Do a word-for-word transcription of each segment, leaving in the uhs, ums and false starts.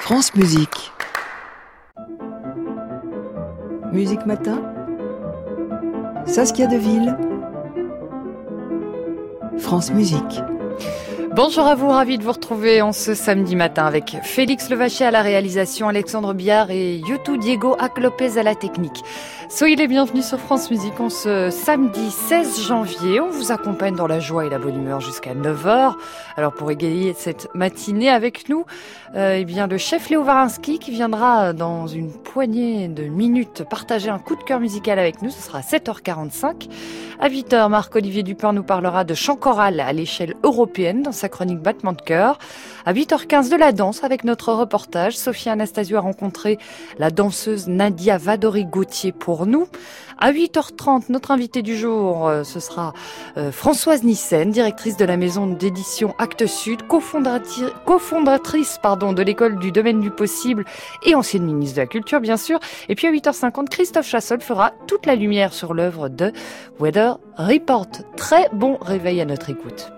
France Musique. Musique Matin. Saskia Deville. France Musique. Bonjour à vous, ravi de vous retrouver en ce samedi matin avec Félix Levaché à la réalisation, Alexandre Biard et Youtou Diego Ac-Lopez à la technique. Soyez les bienvenus sur France Musique en ce samedi seize janvier. On vous accompagne dans la joie et la bonne humeur jusqu'à neuf heures. Alors pour égayer cette matinée avec nous, euh, eh bien le chef Léo Varinsky qui viendra dans une poignée de minutes partager un coup de cœur musical avec nous. Ce sera à sept heures quarante-cinq. À huit heures, Marc-Olivier Dupin nous parlera de chant choral à l'échelle européenne dans sa chronique Battement de cœur. À huit heures quinze, de la danse avec notre reportage. Sophie Anastasio a rencontré la danseuse Nadia Vadori-Gauthier pour nous. À huit heures trente, notre invitée du jour, euh, ce sera euh, Françoise Nyssen, directrice de la maison d'édition Actes Sud, cofondatrice, cofondatrice pardon, de l'école du domaine du possible et ancienne ministre de la Culture, bien sûr. Et puis à huit heures cinquante, Christophe Chassol fera toute la lumière sur l'œuvre de Weather Report. Très bon réveil à notre écoute.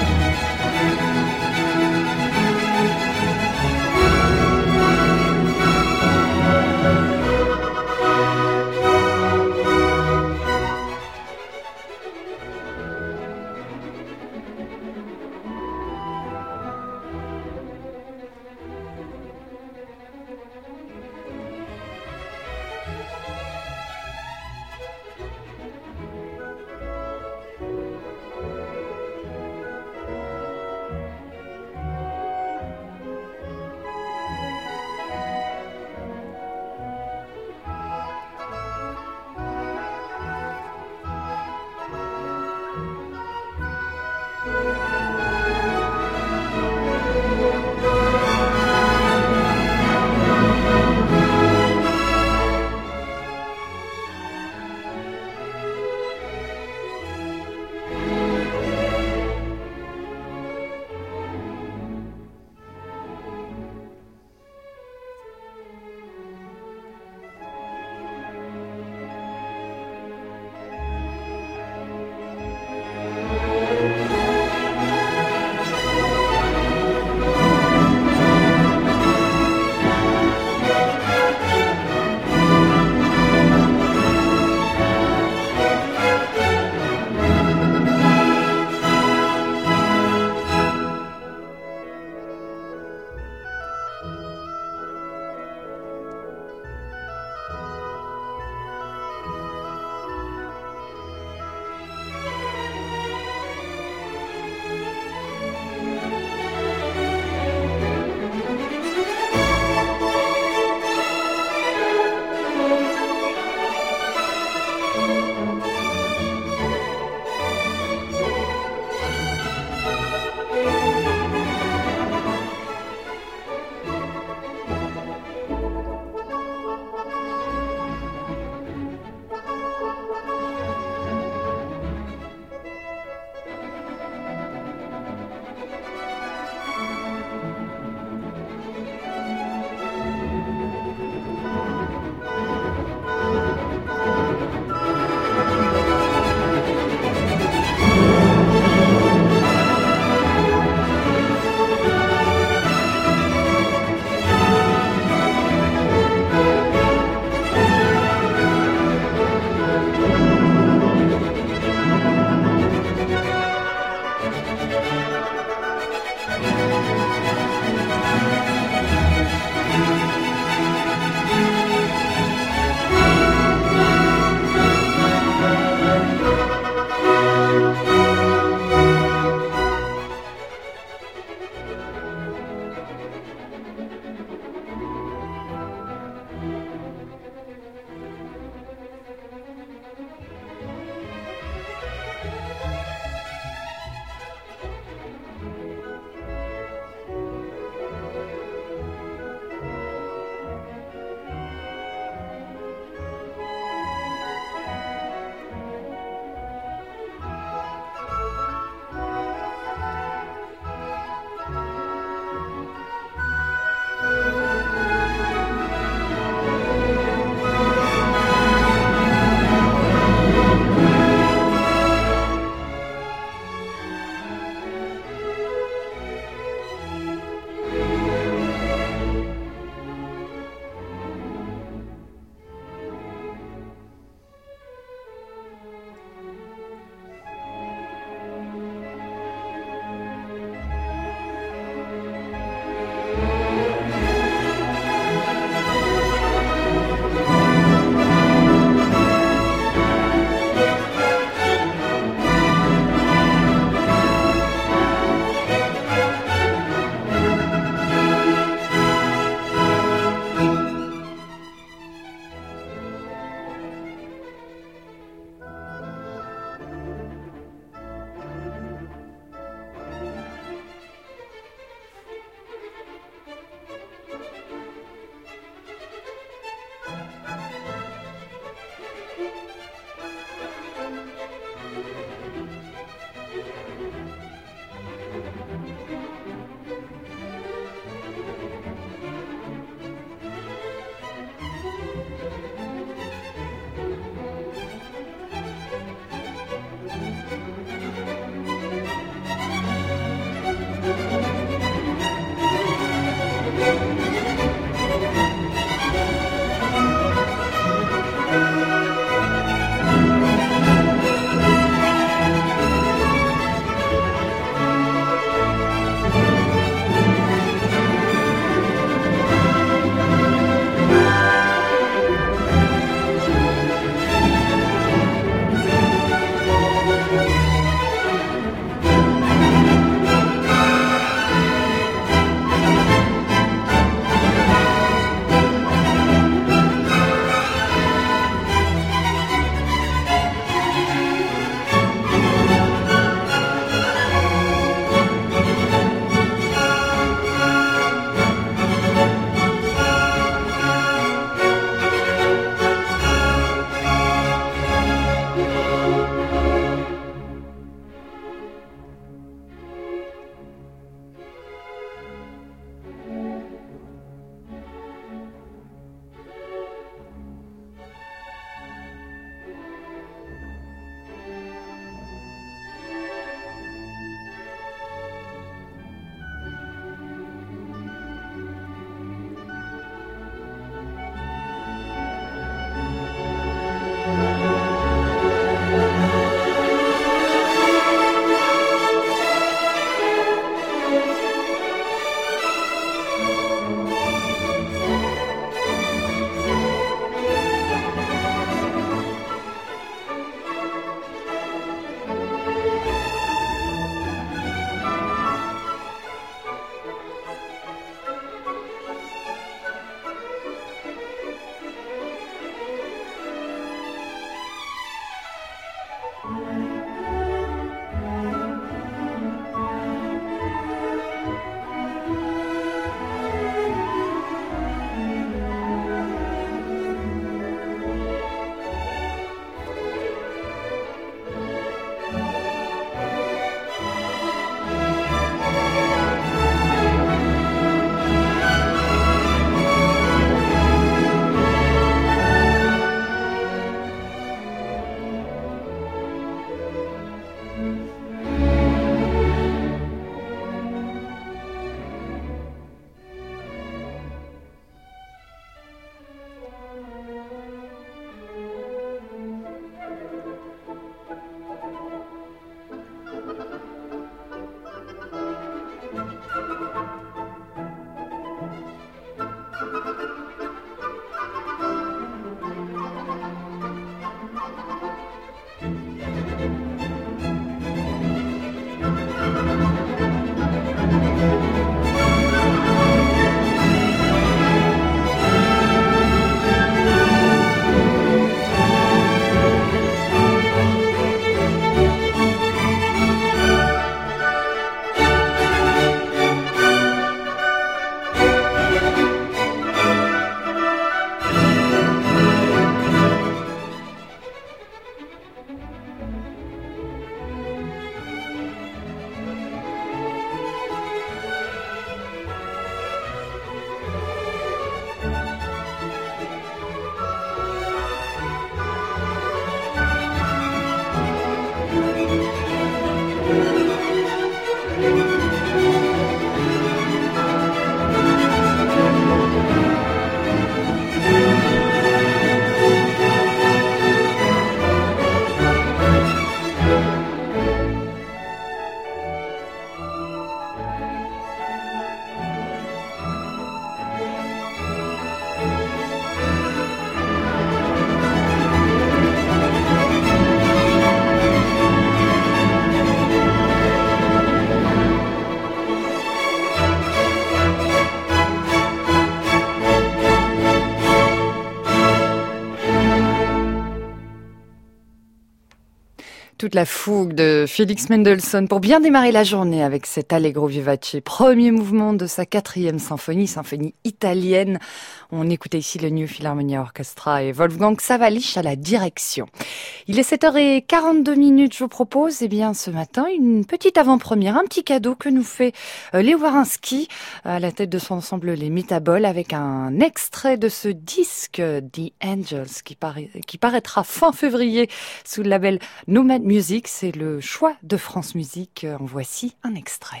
toute la fougue de Félix Mendelssohn pour bien démarrer la journée avec cet Allegro vivace, premier mouvement de sa quatrième symphonie, symphonie italienne. On écoutait ici le New Philharmonia Orchestra et Wolfgang Sawallisch à la direction. Il est sept heures quarante-deux minutes. Je vous propose, eh bien, ce matin, une petite avant-première, un petit cadeau que nous fait euh, Léo Warinski à la tête de son ensemble Les Métaboles avec un extrait de ce disque The Angels qui, paraît, qui paraîtra fin février sous le label Nomad Music. C'est le choix de France Musique. En voici un extrait.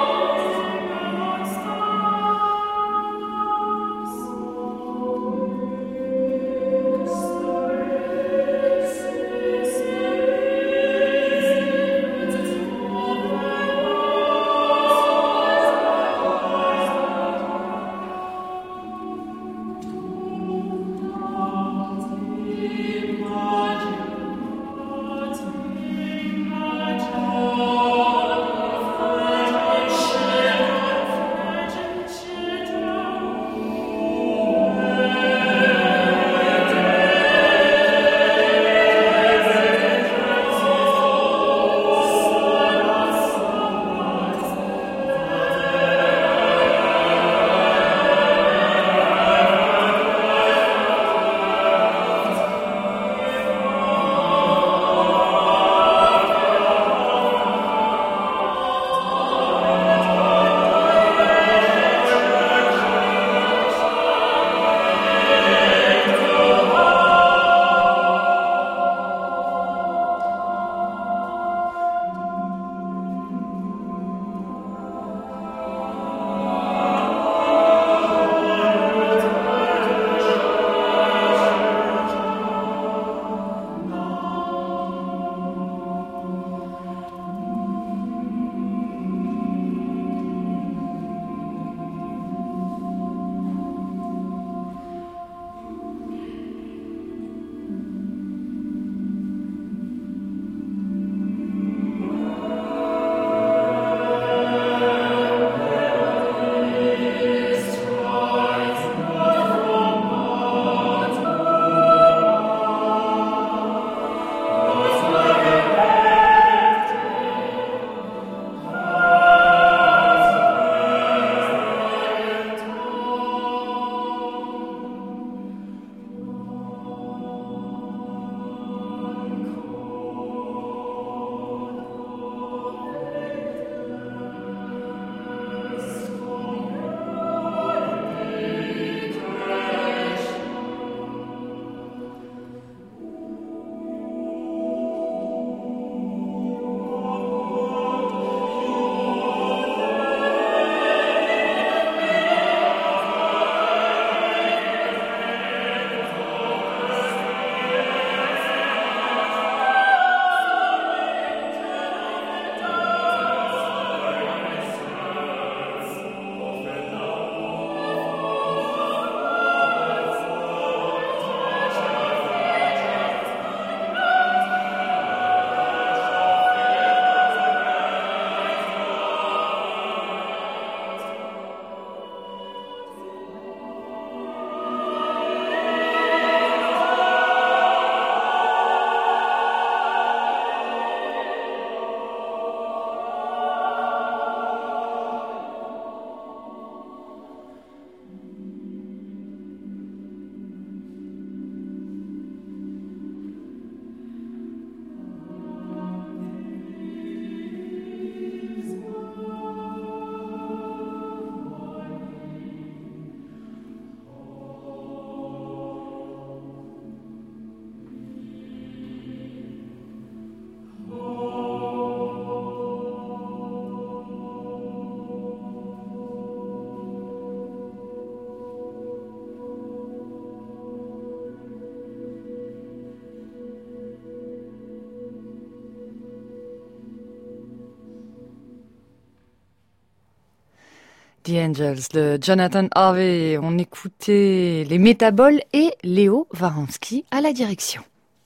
Oh, The Angels de Jonathan Harvey. On écoutait les Métaboles et Léo Waransky à la direction.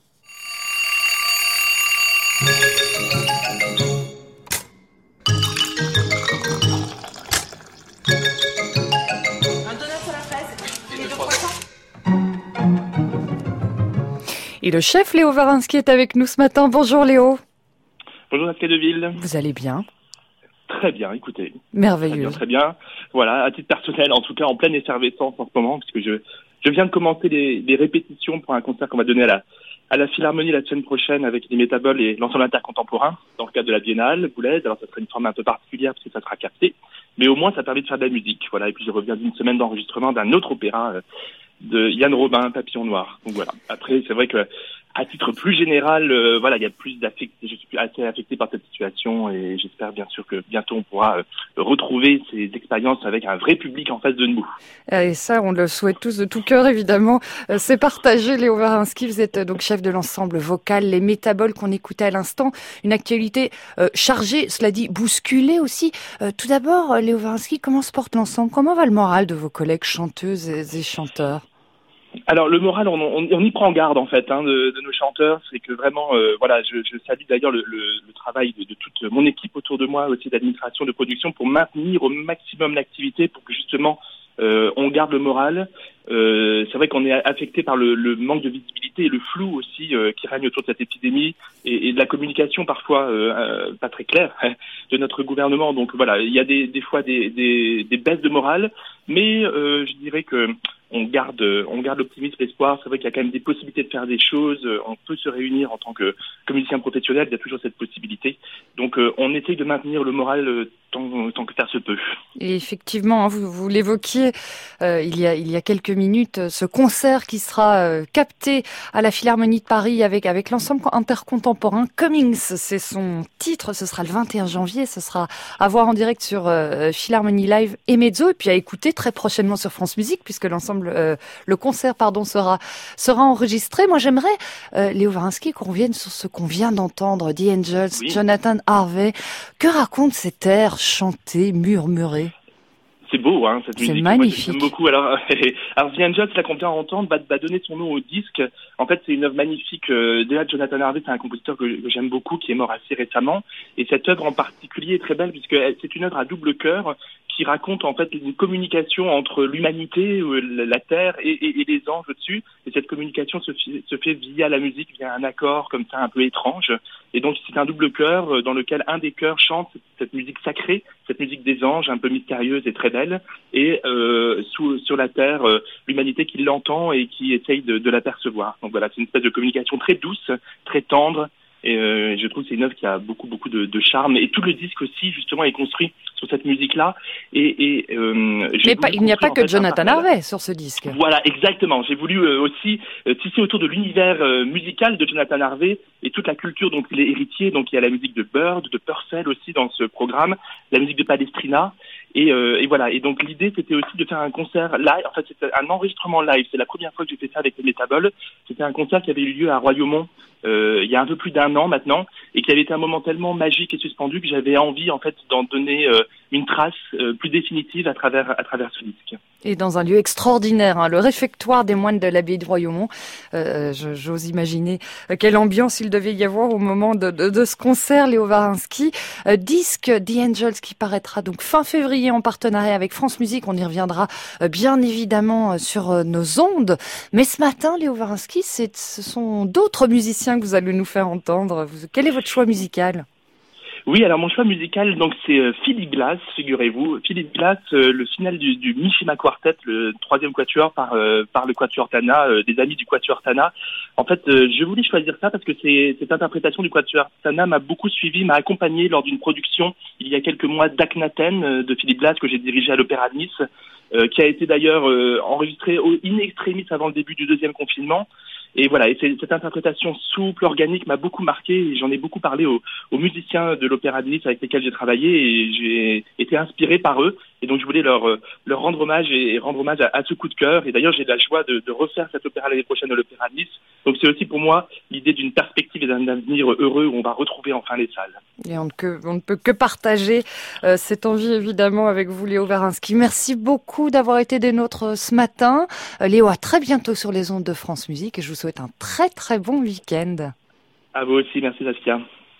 Et le chef Léo Waransky est avec nous ce matin. Bonjour Léo. Bonjour Saskia Deville. Vous allez bien? Très bien, écoutez. Merveilleux. Très bien, très bien. Voilà, à titre personnel, en tout cas en pleine effervescence en ce moment, puisque je, je viens de commencer les, les répétitions pour un concert qu'on va donner à la, à la Philharmonie la semaine prochaine avec les Métaboles et l'ensemble intercontemporain dans le cadre de la Biennale Boulez. Alors ça sera une forme un peu particulière parce que ça sera capté, mais au moins ça permet de faire de la musique. Voilà, et puis je reviens d'une semaine d'enregistrement d'un autre opéra euh, de Yann Robin, Papillon Noir. Donc voilà. Après, c'est vrai que à titre plus général, euh, voilà, il y a plus d'affecté. Je suis assez affecté par cette situation et j'espère bien sûr que bientôt on pourra euh, retrouver ces expériences avec un vrai public en face de nous. Et ça, on le souhaite tous de tout cœur, évidemment. Euh, c'est partagé, Léo Waransky. Vous êtes euh, donc chef de l'ensemble vocal Les Métaboles qu'on écoutait à l'instant. Une actualité euh, chargée, cela dit, bousculée aussi. Euh, tout d'abord, euh, Léo Waransky, comment se porte l'ensemble? Comment va le moral de vos collègues chanteuses et, et chanteurs? Alors le moral, on, on, on y prend garde en fait hein, de, de nos chanteurs, c'est que vraiment, euh, voilà, je, je salue d'ailleurs le, le, le travail de, de toute mon équipe autour de moi, aussi d'administration, de production, pour maintenir au maximum l'activité, pour que justement euh, on garde le moral. Euh, c'est vrai qu'on est affecté par le, le manque de visibilité et le flou aussi euh, qui règne autour de cette épidémie et, et de la communication parfois euh, euh, pas très claire de notre gouvernement. Donc voilà, il y a des, des fois des, des, des baisses de morale, mais euh, je dirais que on garde, on garde l'optimisme, l'espoir. C'est vrai qu'il y a quand même des possibilités de faire des choses. On peut se réunir en tant que, que musicien professionnel. Il y a toujours cette possibilité. Donc, euh, on essaye de maintenir le moral euh, tant, tant que faire se peut. Et effectivement, vous, vous l'évoquiez euh, il y a il y a quelques minutes, ce concert qui sera euh, capté à la Philharmonie de Paris avec avec l'ensemble intercontemporain. Cummings, c'est son titre. Ce sera le vingt et un janvier. Ce sera à voir en direct sur euh, Philharmonie Live et Mezzo, et puis à écouter très prochainement sur France Musique, puisque l'ensemble Euh, le concert pardon sera sera enregistré. Moi j'aimerais euh, Léo Waransky qu'on revienne sur ce qu'on vient d'entendre, The Angels, oui. Jonathan Harvey. Que raconte cet air chanté, murmuré? C'est beau, hein, cette musique. C'est magnifique. Moi, j'aime beaucoup. Alors, alors The Angels, là, qu'on vient d'entendre, va, va donner son nom au disque. En fait, c'est une œuvre magnifique. Euh, déjà, Jonathan Harvey, c'est un compositeur que, que j'aime beaucoup, qui est mort assez récemment. Et cette œuvre en particulier est très belle, puisque c'est une œuvre à double cœur, qui raconte en fait une communication entre l'humanité, la Terre et, et, et les anges au-dessus. Et cette communication se fait, se fait via la musique, via un accord comme ça un peu étrange. Et donc c'est un double chœur dans lequel un des chœurs chante cette musique sacrée, cette musique des anges, un peu mystérieuse et très belle. Et euh, sous, sur la Terre, euh, l'humanité qui l'entend et qui essaye de, de l'apercevoir. Donc voilà, c'est une espèce de communication très douce, très tendre. Et euh, je trouve que c'est une œuvre qui a beaucoup beaucoup de, de charme, et tout le disque aussi justement est construit sur cette musique-là. Et, et euh, mais pas, il n'y a pas que fait, Jonathan Harvey sur ce disque. Voilà, exactement. J'ai voulu euh, aussi euh, tisser autour de l'univers euh, musical de Jonathan Harvey et toute la culture dont il est héritier. Donc il y a la musique de Bird, de Purcell aussi dans ce programme, la musique de Palestrina. Et, euh, et voilà. Et donc l'idée c'était aussi de faire un concert live. En fait, c'était un enregistrement live. C'est la première fois que j'ai fait ça avec les Métaboles. C'était un concert qui avait eu lieu à Royaumont euh, il y a un peu plus d'un an maintenant, et qui avait été un moment tellement magique et suspendu que j'avais envie en fait d'en donner euh, une trace euh, plus définitive à travers à travers ce disque. Et dans un lieu extraordinaire, hein, le réfectoire des moines de l'abbaye de Royaumont. Euh, j'ose imaginer quelle ambiance il devait y avoir au moment de, de, de ce concert, Léo Waransky. Euh, disque The Angels qui paraîtra donc fin février en partenariat avec France Musique. On y reviendra euh, bien évidemment sur euh, nos ondes. Mais ce matin, Léo Waransky, c'est, ce sont d'autres musiciens que vous allez nous faire entendre. Vous, quel est votre choix musical ? Oui, alors mon choix musical, donc c'est euh, Philip Glass, figurez-vous. Philip Glass, euh, le final du, du Mishima Quartet, le troisième quatuor par euh, par le Quatuor Tana, euh, des amis du Quatuor Tana. En fait, euh, je voulais choisir ça parce que c'est, cette interprétation du Quatuor Tana m'a beaucoup suivi, m'a accompagné lors d'une production il y a quelques mois d'Akhenaten euh, de Philip Glass que j'ai dirigé à l'Opéra de Nice, euh, qui a été d'ailleurs euh, enregistré au in extremis avant le début du deuxième confinement. Et voilà, et cette interprétation souple, organique m'a beaucoup marqué, et j'en ai beaucoup parlé aux, aux musiciens de l'Opéra de Nice avec lesquels j'ai travaillé, et j'ai été inspiré par eux. Et donc je voulais leur euh, leur rendre hommage et, et rendre hommage à, à ce coup de cœur. Et d'ailleurs j'ai la joie de, de refaire cet opéra l'année prochaine à l'Opéra de Nice. Donc c'est aussi pour moi l'idée d'une perspective et d'un avenir heureux où on va retrouver enfin les salles. Et on ne, que, on ne peut que partager euh, cette envie évidemment avec vous, Léo Wawrinski. Merci beaucoup d'avoir été des nôtres ce matin. Euh, Léo, à très bientôt sur les ondes de France Musique et je vous souhaite un très très bon week-end. À vous aussi, merci Saskia.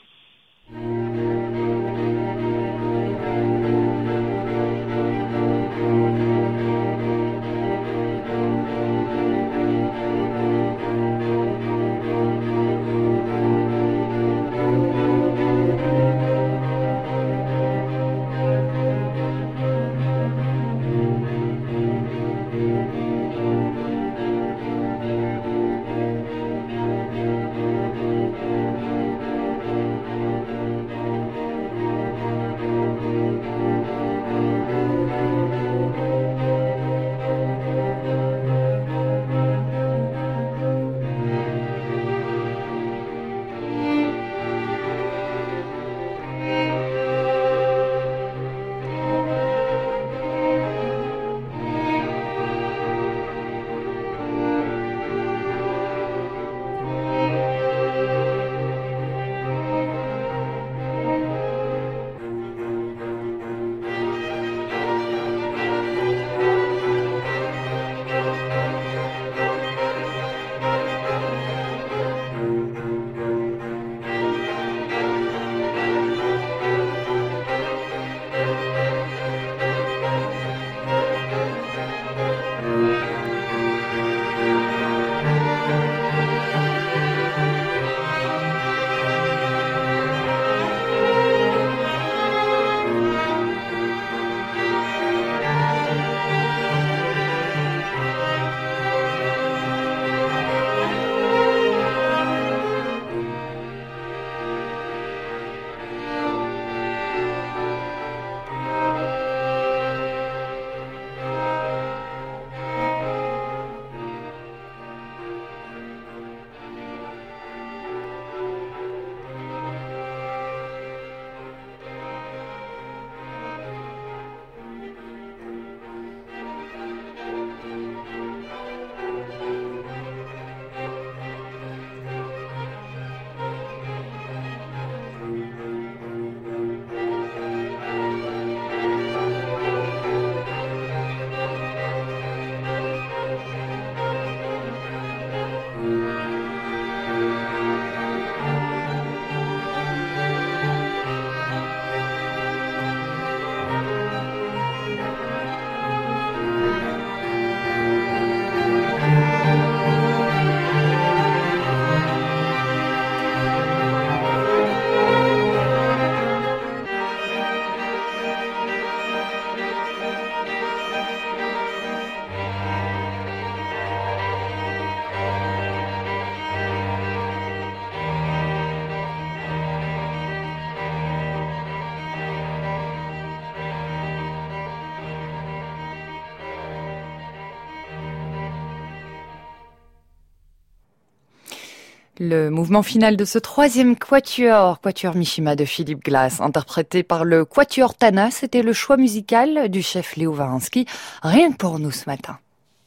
Le mouvement final de ce troisième quatuor, quatuor Mishima de Philippe Glass, interprété par le quatuor Tana, c'était le choix musical du chef Léo Wawrinski, rien que pour nous ce matin.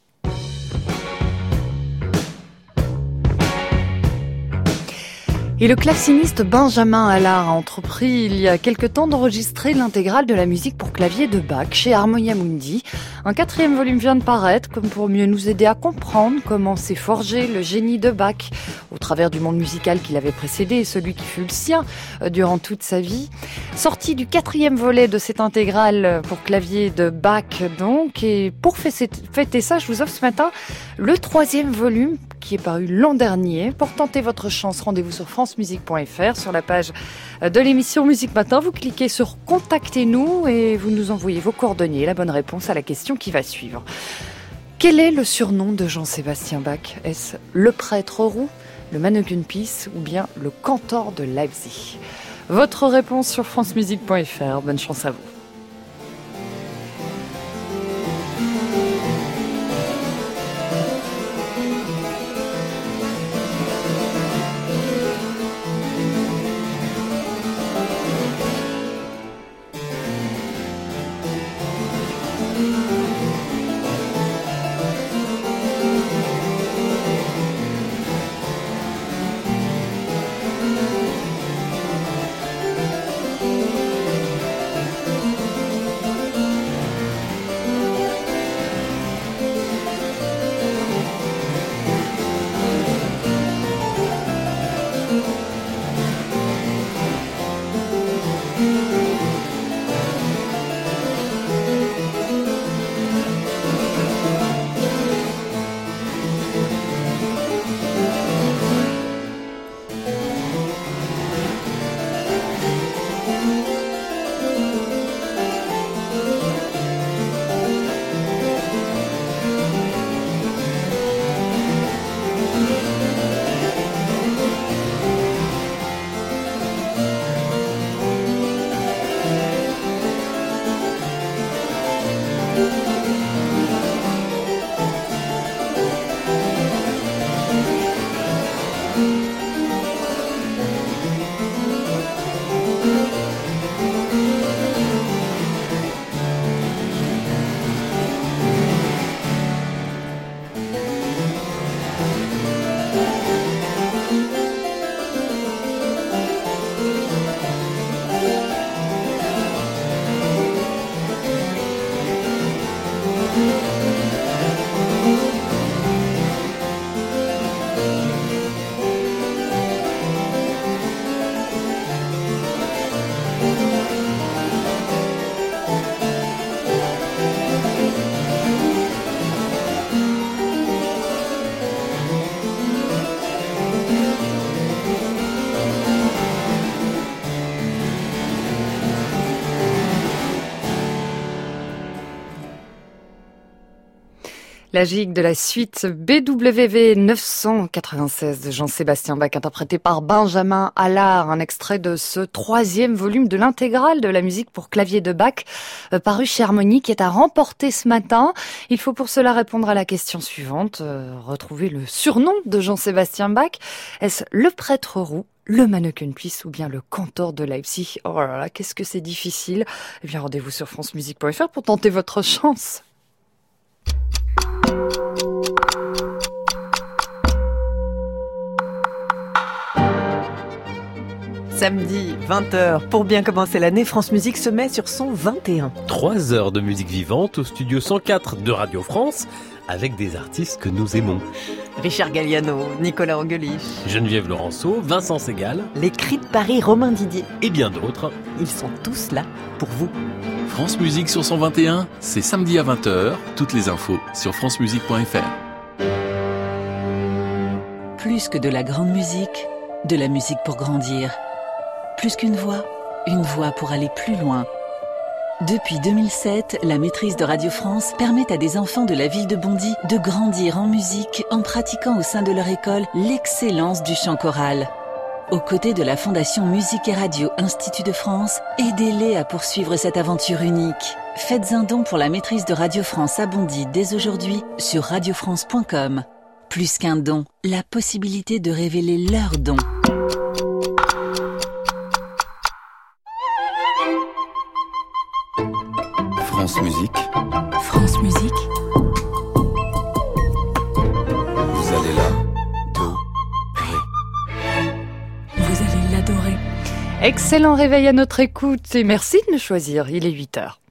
Et le claveciniste Benjamin Allard a entrepris il y a quelque temps d'enregistrer l'intégrale de la musique pour clavier de Bach chez Harmonia Mundi. Un quatrième volume vient de paraître, comme pour mieux nous aider à comprendre comment s'est forgé le génie de Bach au travers du monde musical qui l'avait précédé et celui qui fut le sien durant toute sa vie. Sortie du quatrième volet de cette intégrale pour clavier de Bach donc, et pour fêter ça, je vous offre ce matin le troisième volume qui est paru l'an dernier. Pour tenter votre chance, rendez-vous sur france musique point f r, sur la page de l'émission Musique Matin. Vous cliquez sur « Contactez-nous » et vous nous envoyez vos coordonnées, la bonne réponse à la question qui va suivre. Quel est le surnom de Jean-Sébastien Bach ? Est-ce le prêtre roux, le Mannequin-Pis ou bien le cantor de Leipzig ? Votre réponse sur france musique point f r. Bonne chance à vous. La gigue de la suite B W V neuf cent quatre-vingt-seize de Jean-Sébastien Bach, interprété par Benjamin Allard, un extrait de ce troisième volume de l'intégrale de la musique pour clavier de Bach, euh, paru chez Harmonie, qui est à remporter ce matin. Il faut pour cela répondre à la question suivante, euh, retrouver le surnom de Jean-Sébastien Bach. Est-ce le prêtre roux, le Manneken-Pis ou bien le cantor de Leipzig? Oh là là, qu'est-ce que c'est difficile. Eh bien, rendez-vous sur francemusique point f r pour tenter votre chance. Samedi, vingt heures. Pour bien commencer l'année, France Musique se met sur son vingt et un. Trois heures de musique vivante au studio cent quatre de Radio France, avec des artistes que nous aimons. Richard Galliano, Nicolas Angelich, Geneviève Laurenceau, Vincent Segal, les Cris de Paris, Romain Didier. Et bien d'autres. Ils sont tous là pour vous. France Musique sur son vingt et un, c'est samedi à vingt heures. Toutes les infos sur francemusique point f r. Plus que de la grande musique, de la musique pour grandir. Plus qu'une voix, une voix pour aller plus loin. Depuis deux mille sept, la maîtrise de Radio France permet à des enfants de la ville de Bondy de grandir en musique en pratiquant au sein de leur école l'excellence du chant choral. Aux côtés de la Fondation Musique et Radio Institut de France, aidez-les à poursuivre cette aventure unique. Faites un don pour la maîtrise de Radio France à Bondy dès aujourd'hui sur radio france point com. Plus qu'un don, la possibilité de révéler leur don. France Musique. France Musique. Vous allez l'adorer. Vous allez l'adorer. Excellent réveil à notre écoute et merci de nous choisir. Il est huit heures.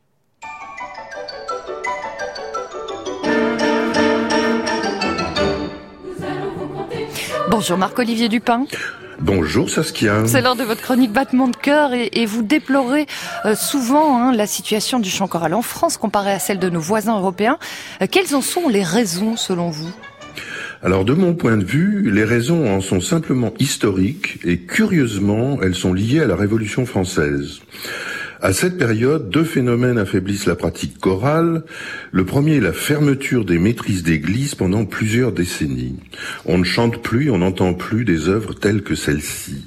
Bonjour Marc-Olivier Dupin. Bonjour Saskia. C'est l'heure de votre chronique Battement de cœur et, et vous déplorez euh, souvent hein, la situation du chant choral en France comparée à celle de nos voisins européens. Euh, quelles en sont les raisons selon vous ? Alors de mon point de vue, les raisons en sont simplement historiques et curieusement, elles sont liées à la Révolution française. À cette période, deux phénomènes affaiblissent la pratique chorale. Le premier est la fermeture des maîtrises d'église pendant plusieurs décennies. On ne chante plus, on n'entend plus des œuvres telles que celle-ci.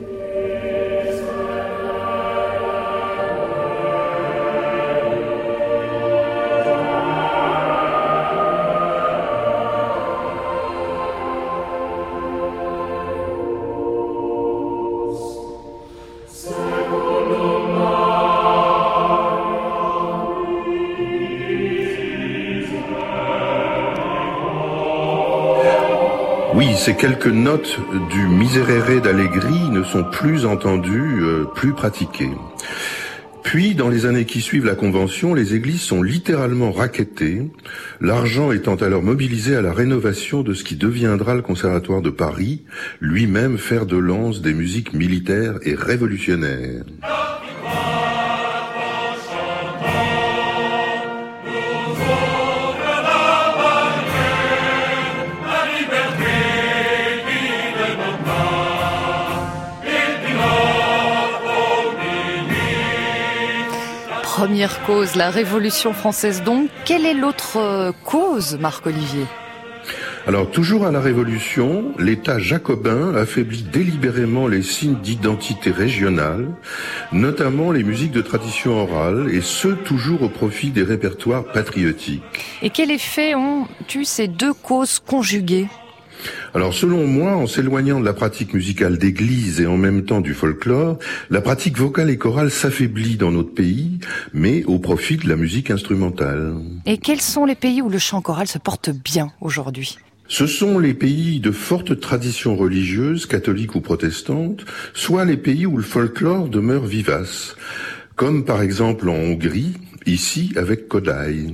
Oui, ces quelques notes du Miserere d'Allegri ne sont plus entendues, euh, plus pratiquées. Puis, dans les années qui suivent la Convention, les églises sont littéralement raquettées, l'argent étant alors mobilisé à la rénovation de ce qui deviendra le Conservatoire de Paris, lui-même fer de lance des musiques militaires et révolutionnaires. Première cause, la Révolution française donc. Quelle est l'autre euh, cause, Marc-Olivier ? Alors, toujours à la Révolution, l'État jacobin affaiblit délibérément les signes d'identité régionale, notamment les musiques de tradition orale, et ce, toujours au profit des répertoires patriotiques. Et quel effet ont eu ces deux causes conjuguées ? Alors selon moi, en s'éloignant de la pratique musicale d'église et en même temps du folklore, la pratique vocale et chorale s'affaiblit dans notre pays, mais au profit de la musique instrumentale. Et quels sont les pays où le chant choral se porte bien aujourd'hui ? Ce sont les pays de forte tradition religieuse, catholique ou protestante, soit les pays où le folklore demeure vivace, comme par exemple en Hongrie, ici avec Kodály.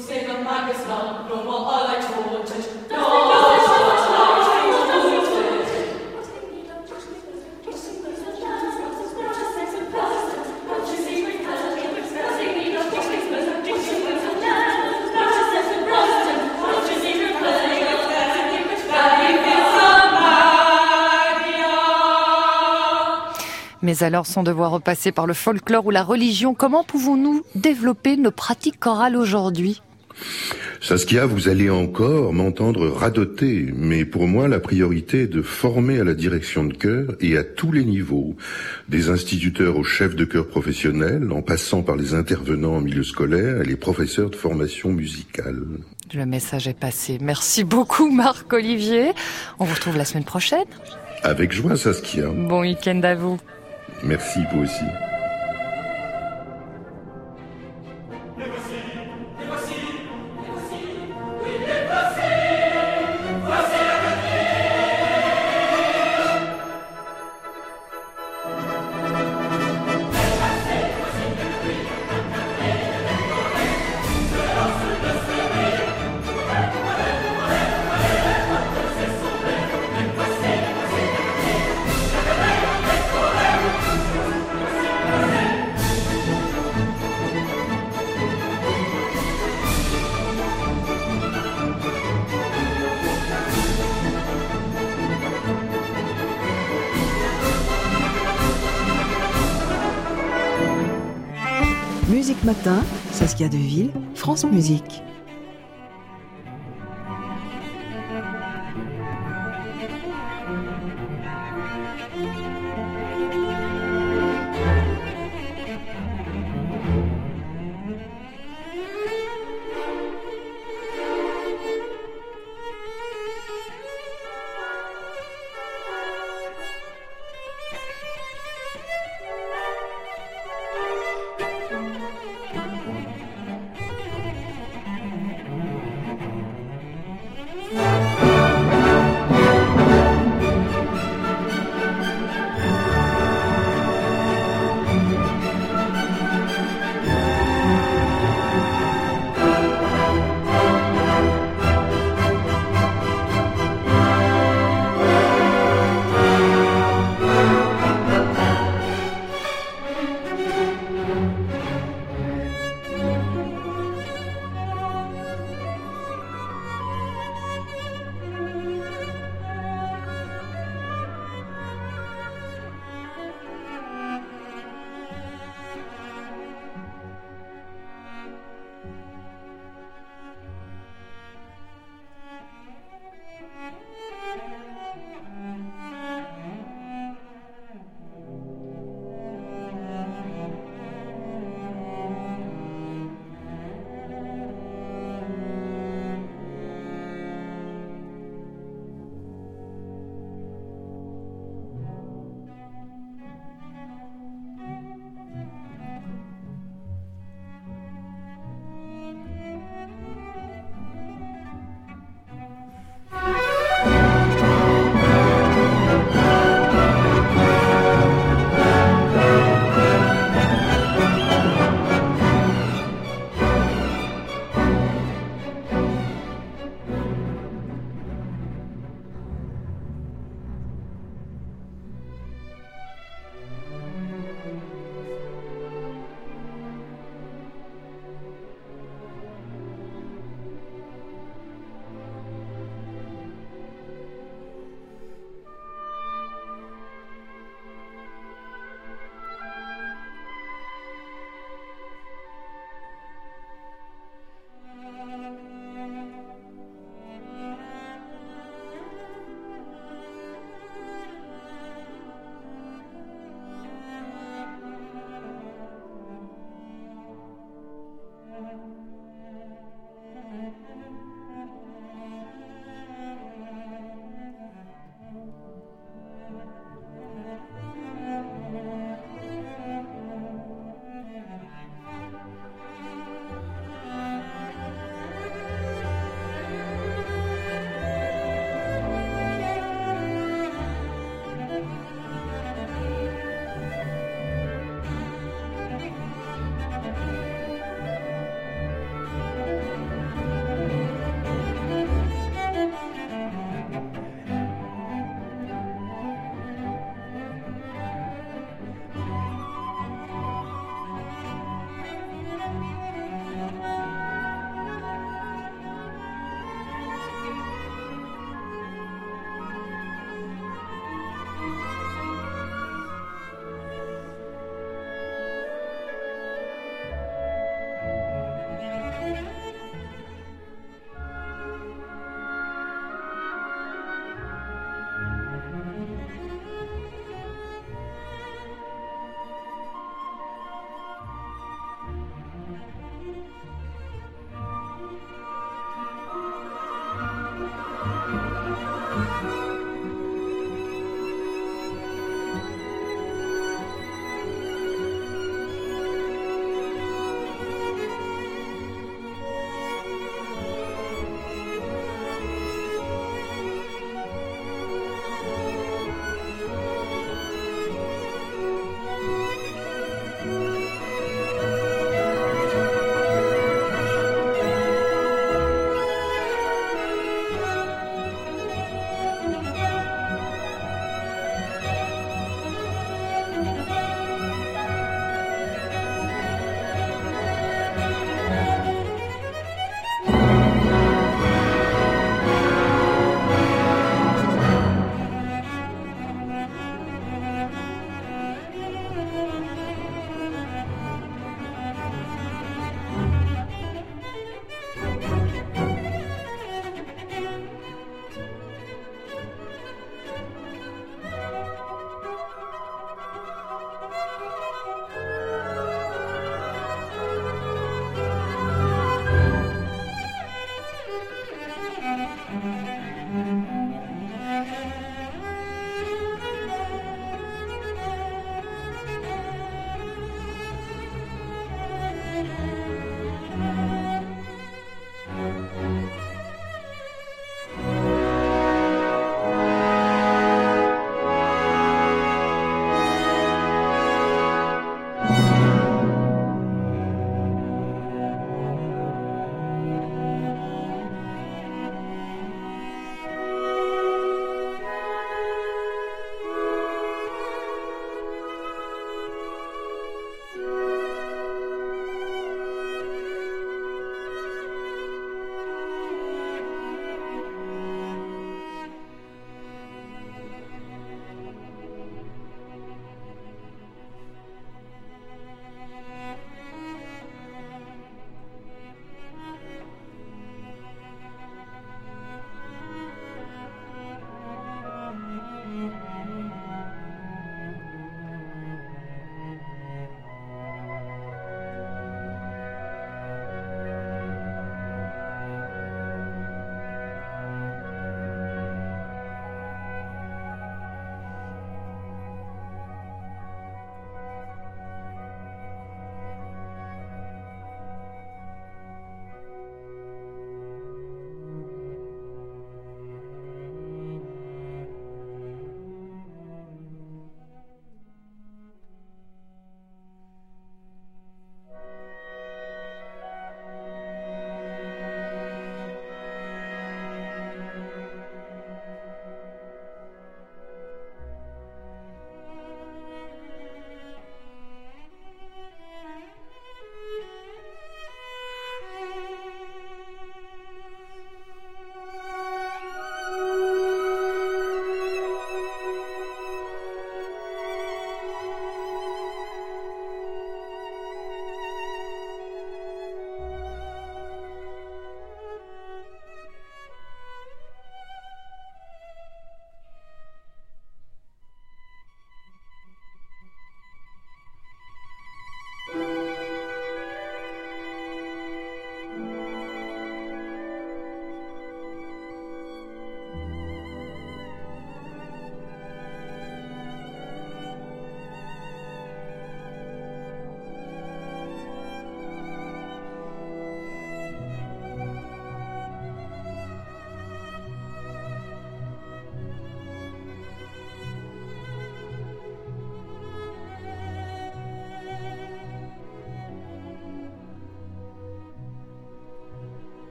Mais alors, sans devoir repasser par le folklore ou la religion, comment pouvons-nous développer nos pratiques chorales aujourd'hui ? Saskia, vous allez encore m'entendre radoter, mais pour moi, la priorité est de former à la direction de chœur et à tous les niveaux, des instituteurs aux chefs de chœur professionnels, en passant par les intervenants en milieu scolaire et les professeurs de formation musicale. Le message est passé. Merci beaucoup Marc-Olivier. On vous retrouve la semaine prochaine. Avec joie, Saskia. Bon week-end à vous. Merci, vous aussi. Musique Matin, Saskia Deville, France Musique.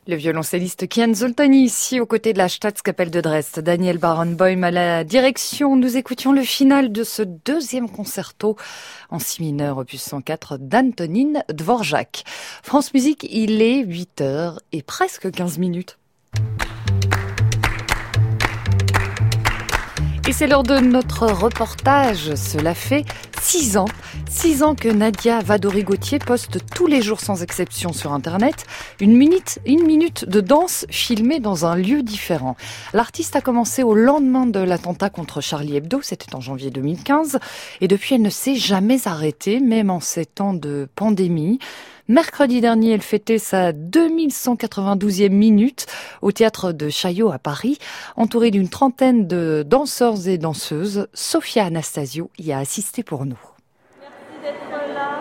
Le violoncelliste Kian Zoltani ici aux côtés de la Staatskapelle de Dresde. Daniel Barenboim à la direction. Nous écoutions le final de ce deuxième concerto en si mineur opus cent quatre d'Antonín Dvořák. France Musique, il est huit heures et presque quinze minutes. Et c'est l'heure de notre reportage. Cela fait six ans. Six ans que Nadia Vadori-Gauthier poste tous les jours sans exception sur Internet une minute, une minute de danse filmée dans un lieu différent. L'artiste a commencé au lendemain de l'attentat contre Charlie Hebdo, c'était en janvier deux mille quinze. Et depuis, elle ne s'est jamais arrêtée, même en ces temps de pandémie. Mercredi dernier, elle fêtait sa deux mille cent quatre-vingt-douzième minute au théâtre de Chaillot à Paris, entourée d'une trentaine de danseurs et danseuses. Sophia Anastasio y a assisté pour nous. Merci d'être là.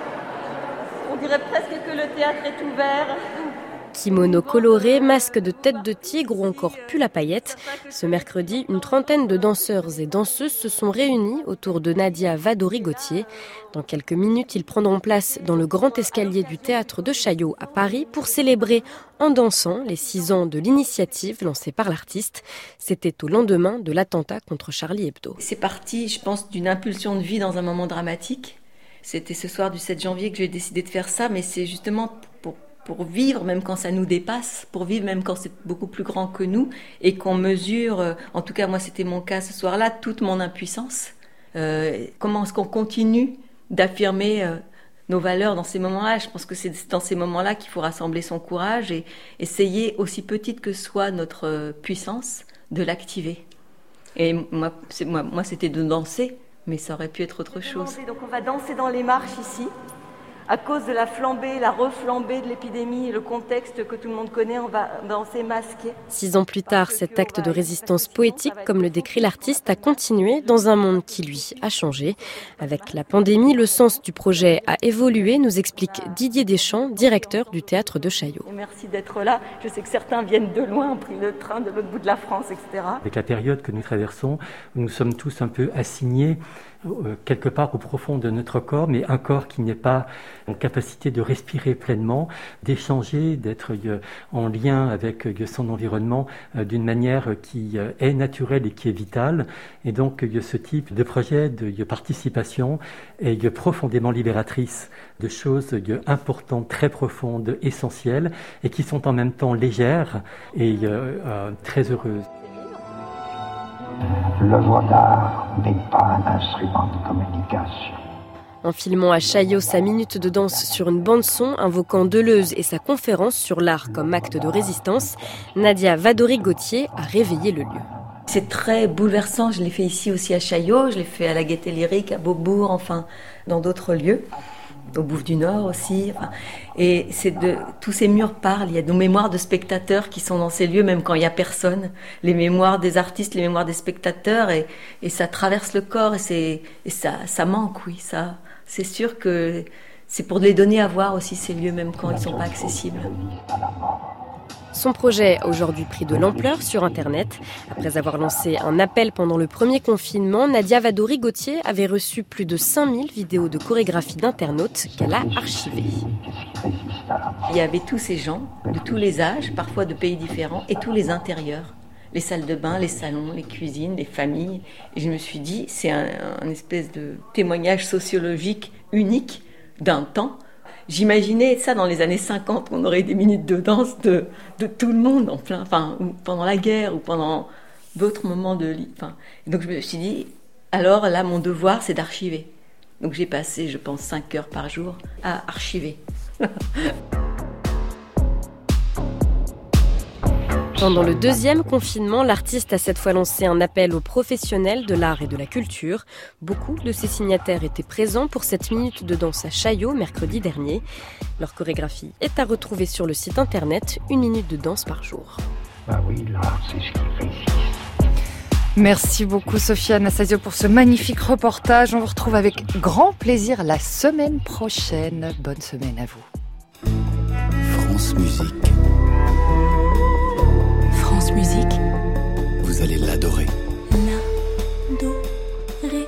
On dirait presque que le théâtre est ouvert. Kimono coloré, masque de tête de tigre ou encore pull à paillettes. Ce mercredi, une trentaine de danseurs et danseuses se sont réunis autour de Nadia Vadori-Gauthier. Dans quelques minutes, ils prendront place dans le grand escalier du théâtre de Chaillot à Paris pour célébrer en dansant les six ans de l'initiative lancée par l'artiste. C'était au lendemain de l'attentat contre Charlie Hebdo. C'est parti, je pense, d'une impulsion de vie dans un moment dramatique. C'était ce soir du sept janvier que j'ai décidé de faire ça, mais c'est justement pour pour vivre même quand ça nous dépasse, pour vivre même quand c'est beaucoup plus grand que nous et qu'on mesure, en tout cas moi c'était mon cas ce soir-là, toute mon impuissance. Euh, comment est-ce qu'on continue d'affirmer euh, nos valeurs dans ces moments-là ? Je pense que c'est dans ces moments-là qu'il faut rassembler son courage et essayer, aussi petite que soit notre euh, puissance, de l'activer. Et moi, c'est, moi, moi c'était de danser, mais ça aurait pu être autre chose. Donc on va danser dans les marches ici. À cause de la flambée, la reflambée de l'épidémie et le contexte que tout le monde connaît, on va danser masqué. Six ans plus tard, cet acte de résistance poétique, comme le décrit l'artiste, a continué dans un monde qui, lui, a changé. Avec la pandémie, le sens du projet a évolué, nous explique Didier Deschamps, directeur du théâtre de Chaillot. Et merci d'être là. Je sais que certains viennent de loin, ont pris le train de l'autre bout de la France, et cetera. Avec la période que nous traversons, nous sommes tous un peu assignés quelque part au profond de notre corps, mais un corps qui n'est pas en capacité de respirer pleinement, d'échanger, d'être en lien avec son environnement d'une manière qui est naturelle et qui est vitale. Et donc ce type de projet de participation est profondément libératrice de choses importantes, très profondes, essentielles, et qui sont en même temps légères et euh, très heureuses. L'œuvre d'art n'est pas un instrument de communication. En filmant à Chaillot sa minute de danse sur une bande-son invoquant Deleuze et sa conférence sur l'art comme acte de résistance, Nadia Vadori-Gauthier a réveillé le lieu. C'est très bouleversant, je l'ai fait ici aussi à Chaillot, je l'ai fait à la Gaîté Lyrique, à Beaubourg, enfin dans d'autres lieux. Au Bouffe du Nord aussi, enfin, et c'est de tous ces murs parlent. Il y a nos mémoires de spectateurs qui sont dans ces lieux, même quand il y a personne. Les mémoires des artistes, les mémoires des spectateurs, et, et ça traverse le corps et c'est et ça ça manque, oui, ça. C'est sûr que c'est pour les donner à voir aussi ces lieux, même quand ils ne sont pas accessibles. Son projet a aujourd'hui pris de l'ampleur sur Internet. Après avoir lancé un appel pendant le premier confinement, Nadia Vadori-Gauthier avait reçu plus de cinq mille vidéos de chorégraphie d'internautes qu'elle a archivées. Il y avait tous ces gens, de tous les âges, parfois de pays différents, et tous les intérieurs. Les salles de bain, les salons, les cuisines, les familles. Et je me suis dit, c'est un, un espèce de témoignage sociologique unique d'un temps. J'imaginais ça dans les années cinquante, on aurait des minutes de danse de, de tout le monde, en plein, enfin, ou pendant la guerre, ou pendant d'autres moments de... Enfin, donc je me suis dit, alors là, mon devoir, c'est d'archiver. Donc j'ai passé, je pense, cinq heures par jour à archiver. Pendant le deuxième confinement, l'artiste a cette fois lancé un appel aux professionnels de l'art et de la culture. Beaucoup de ses signataires étaient présents pour cette minute de danse à Chaillot mercredi dernier. Leur chorégraphie est à retrouver sur le site internet, une minute de danse par jour. Bah oui, l'art, c'est ce qui résiste. Merci beaucoup Sophia Anastasio pour ce magnifique reportage. On vous retrouve avec grand plaisir la semaine prochaine. Bonne semaine à vous. France Musique. France Musique. Vous allez l'adorer. L'adorer.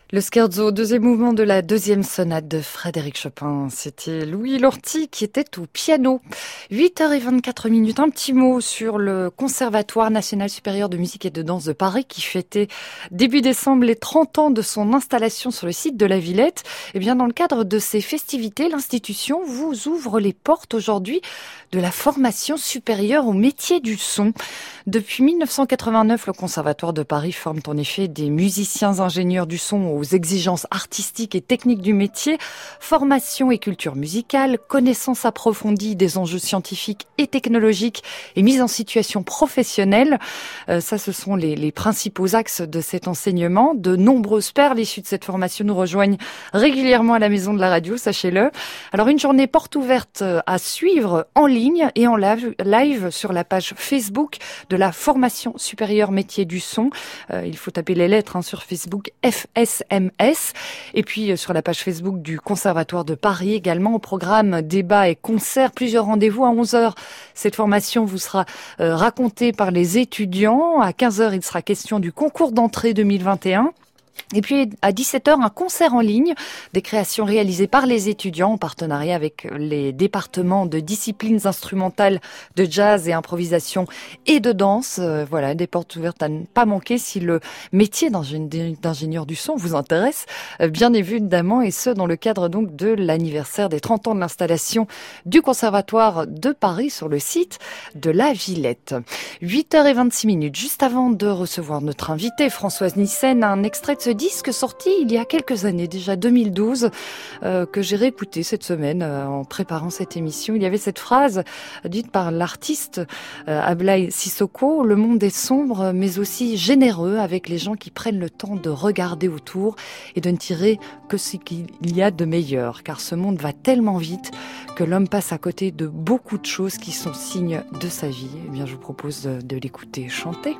Le scherzo, deuxième mouvement de la deuxième sonate de Frédéric Chopin. C'était Louis Lorty qui était au piano. huit heures vingt-quatre minutes. Un petit mot sur le Conservatoire national supérieur de musique et de danse de Paris qui fêtait début décembre les trente ans de son installation sur le site de la Villette. Eh bien, dans le cadre de ces festivités, l'institution vous ouvre les portes aujourd'hui de la formation supérieure au métier du son. Depuis mille neuf cent quatre-vingt-neuf, le Conservatoire de Paris forme en effet des musiciens ingénieurs du son aux exigences artistiques et techniques du métier, formation et culture musicale, connaissance approfondie des enjeux scientifiques et technologiques et mise en situation professionnelle. Euh, ça, ce sont les, les principaux axes de cet enseignement. De nombreuses perles issues de cette formation nous rejoignent régulièrement à la Maison de la Radio, sachez-le. Alors, une journée porte ouverte à suivre en ligne et en live, live sur la page Facebook de la formation supérieure métier du son. Euh, il faut taper les lettres hein, sur Facebook F S M S et puis euh, sur la page Facebook du Conservatoire de Paris également au programme débat et concerts, plusieurs rendez-vous à onze heures. Cette formation vous sera euh, racontée par les étudiants. À quinze heures, il sera question du concours d'entrée deux mille vingt et un. Et puis à dix-sept heures, un concert en ligne, des créations réalisées par les étudiants en partenariat avec les départements de disciplines instrumentales de jazz et improvisation et de danse. Euh, voilà, des portes ouvertes à ne pas manquer si le métier d'ingénieur du son vous intéresse, euh, bien évidemment, et ce dans le cadre donc de l'anniversaire des trente ans de l'installation du Conservatoire de Paris sur le site de la Villette. huit heures vingt-six minutes, juste avant de recevoir notre invitée Françoise Nyssen, un extrait de ce disque sorti il y a quelques années, déjà deux mille douze, euh, que j'ai réécouté cette semaine euh, en préparant cette émission. Il y avait cette phrase dite par l'artiste euh, Ablaye Sissoko: le monde est sombre mais aussi généreux avec les gens qui prennent le temps de regarder autour et de ne tirer que ce qu'il y a de meilleur, car ce monde va tellement vite que l'homme passe à côté de beaucoup de choses qui sont signes de sa vie. Eh bien, je vous propose de, de l'écouter chanter.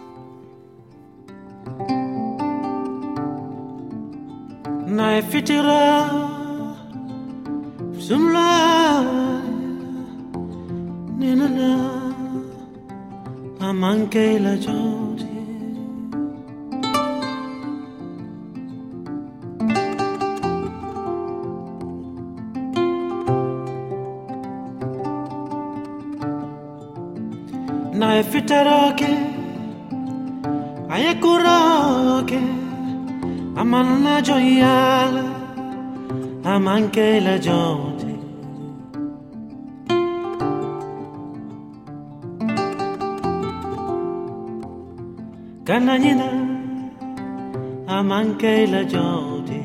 Na fitira sumla nina amanke la jodi na fitara ke ayakura ke amanna gioiale, amanche la gioia. Cananina, amanche la gioia.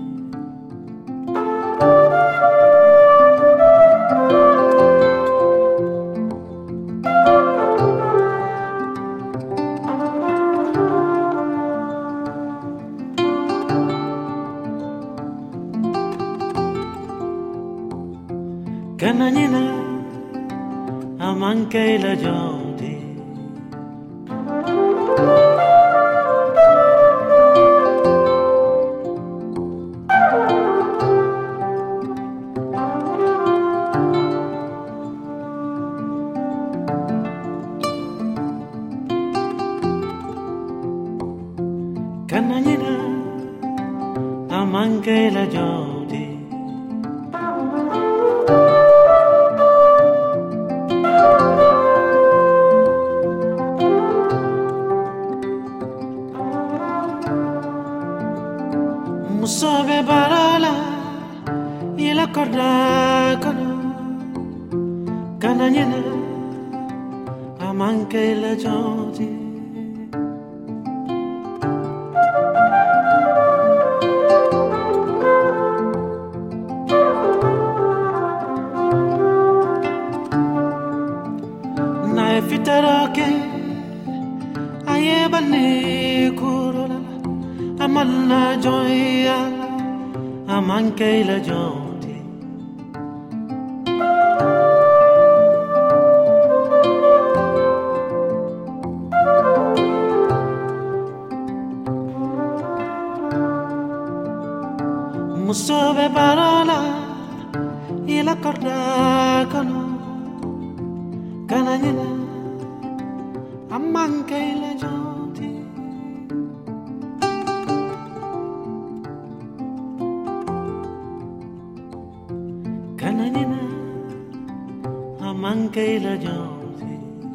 Cananina, amanche la gioia. Cananina, amanche la gioia. Musobe barala ila korda kono kananyena amanke la jodi na fitaroke ayebane kurola amanna gioia amanche la gioia musobe parola e la corda cono cananina amanche la gioia manqué la jonti.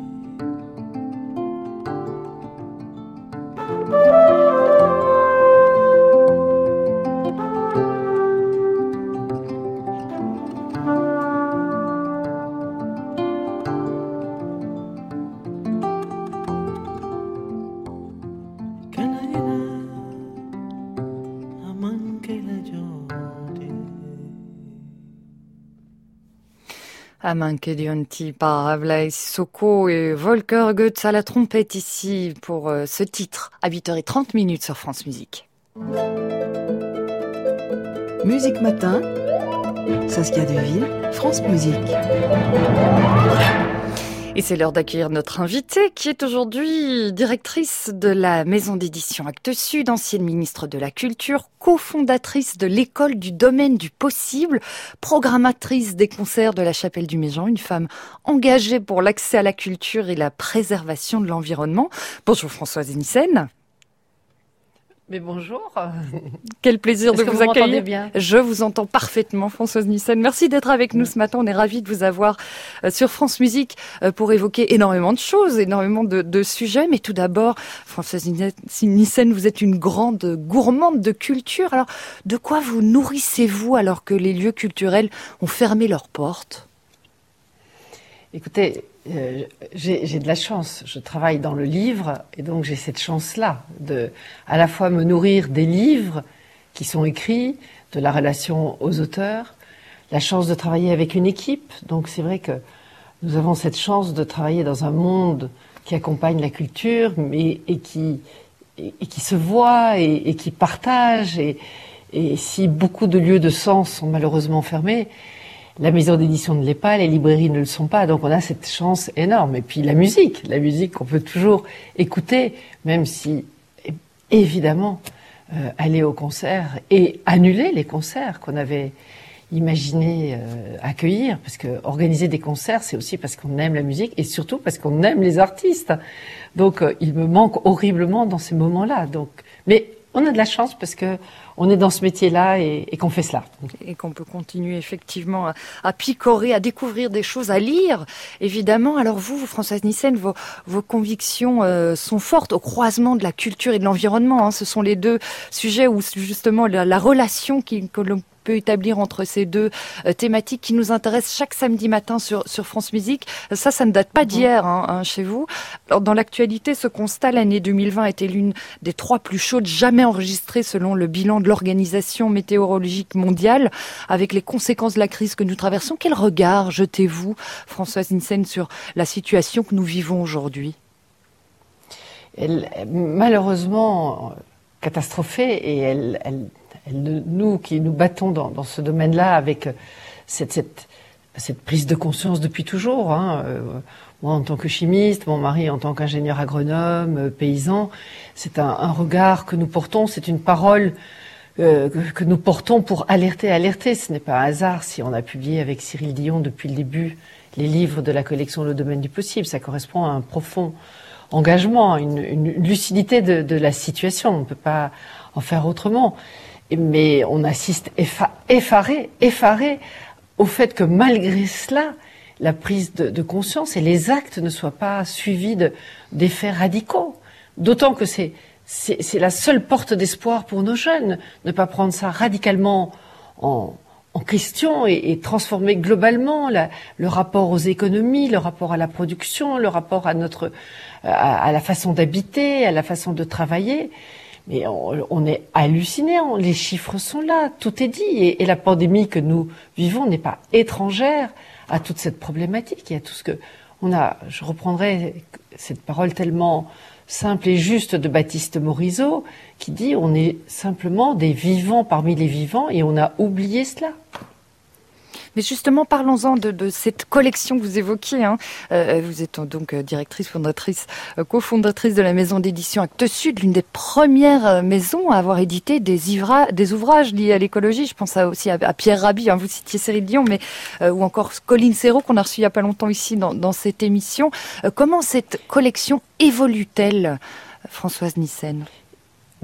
Amanke Dionti par Avlaï Sissoko et Volker Goetz à la trompette ici pour euh, ce titre à huit heures trente minutes sur France Musique. Musique Matin, Saskia Deville, France Musique. Et c'est l'heure d'accueillir notre invitée qui est aujourd'hui directrice de la maison d'édition Actes Sud, ancienne ministre de la Culture, cofondatrice de l'école du domaine du possible, programmatrice des concerts de la Chapelle du Méjean, une femme engagée pour l'accès à la culture et la préservation de l'environnement. Bonjour Françoise Nissen. Mais bonjour. Quel plaisir Est-ce de que vous, vous accueillir. Bien Je vous entends parfaitement, Françoise Nissen. Merci d'être avec nous ce matin. On est ravis de vous avoir sur France Musique pour évoquer énormément de choses, énormément de, de sujets. Mais tout d'abord, Françoise Nissen, vous êtes une grande gourmande de culture. Alors, de quoi vous nourrissez-vous alors que les lieux culturels ont fermé leurs portes ? Écoutez, euh, j'ai, j'ai de la chance. Je travaille dans le livre et donc j'ai cette chance-là de à la fois me nourrir des livres qui sont écrits, de la relation aux auteurs, la chance de travailler avec une équipe. Donc c'est vrai que nous avons cette chance de travailler dans un monde qui accompagne la culture, mais et qui et, et qui se voit et, et qui partage. Et, et si beaucoup de lieux de sens sont malheureusement fermés, la maison d'édition ne l'est pas, les librairies ne le sont pas, donc on a cette chance énorme. Et puis la musique, la musique qu'on peut toujours écouter, même si, évidemment, euh, aller au concert et annuler les concerts qu'on avait imaginé euh, accueillir, parce que organiser des concerts, c'est aussi parce qu'on aime la musique et surtout parce qu'on aime les artistes. Donc euh, il me manque horriblement dans ces moments-là. Donc, mais on a de la chance parce que on est dans ce métier-là et, et qu'on fait cela. Et qu'on peut continuer effectivement à, à picorer, à découvrir des choses, à lire, évidemment. Alors vous, Françoise Nissen, vos, vos convictions euh, sont fortes au croisement de la culture et de l'environnement. Hein. Ce sont les deux sujets où justement la, la relation qui, que l'on peut établir entre ces deux euh, thématiques qui nous intéressent chaque samedi matin sur, sur France Musique. Ça, ça ne date pas d'hier hein, hein, chez vous. Alors, dans l'actualité, ce constat, l'année deux mille vingt était l'une des trois plus chaudes jamais enregistrées selon le bilan de l'Organisation météorologique mondiale, avec les conséquences de la crise que nous traversons. Quel regard jetez-vous, Françoise Nissen, sur la situation que nous vivons aujourd'hui ? Elle est malheureusement catastrophée et elle... elle... Elle, nous qui nous battons dans, dans ce domaine-là avec cette, cette, cette prise de conscience depuis toujours, hein, euh, moi en tant que chimiste, mon mari en tant qu'ingénieur agronome, euh, paysan, c'est un, un regard que nous portons, c'est une parole euh, que, que nous portons pour alerter, alerter. Ce n'est pas un hasard si on a publié avec Cyril Dion depuis le début les livres de la collection Le Domaine du Possible. Ça correspond à un profond engagement, une, une lucidité de, de la situation. On ne peut pas en faire autrement. Mais on assiste effa- effaré, effaré au fait que malgré cela, la prise de, de conscience et les actes ne soient pas suivis de, d'effets radicaux. D'autant que c'est, c'est, c'est la seule porte d'espoir pour nos jeunes, ne pas prendre ça radicalement en, en question et, et transformer globalement la, le rapport aux économies, le rapport à la production, le rapport à notre, à, à la façon d'habiter, à la façon de travailler. Mais on, on est halluciné, on, les chiffres sont là, tout est dit. Et, et la pandémie que nous vivons n'est pas étrangère à toute cette problématique et à tout ce que on a. Je reprendrai cette parole tellement simple et juste de Baptiste Morisot qui dit on est simplement des vivants parmi les vivants et on a oublié cela. Mais justement, parlons-en de, de cette collection que vous évoquiez. Hein. Euh, vous êtes donc directrice, fondatrice, euh, cofondatrice de la maison d'édition Actes Sud, l'une des premières maisons à avoir édité des, ivra- des ouvrages liés à l'écologie. Je pense à, aussi à, à Pierre Rabhi, hein, vous citiez Cyril Dion, mais euh, ou encore Colline Serrault qu'on a reçu il n'y a pas longtemps ici dans, dans cette émission. Euh, comment cette collection évolue-t-elle, Françoise Nissen ?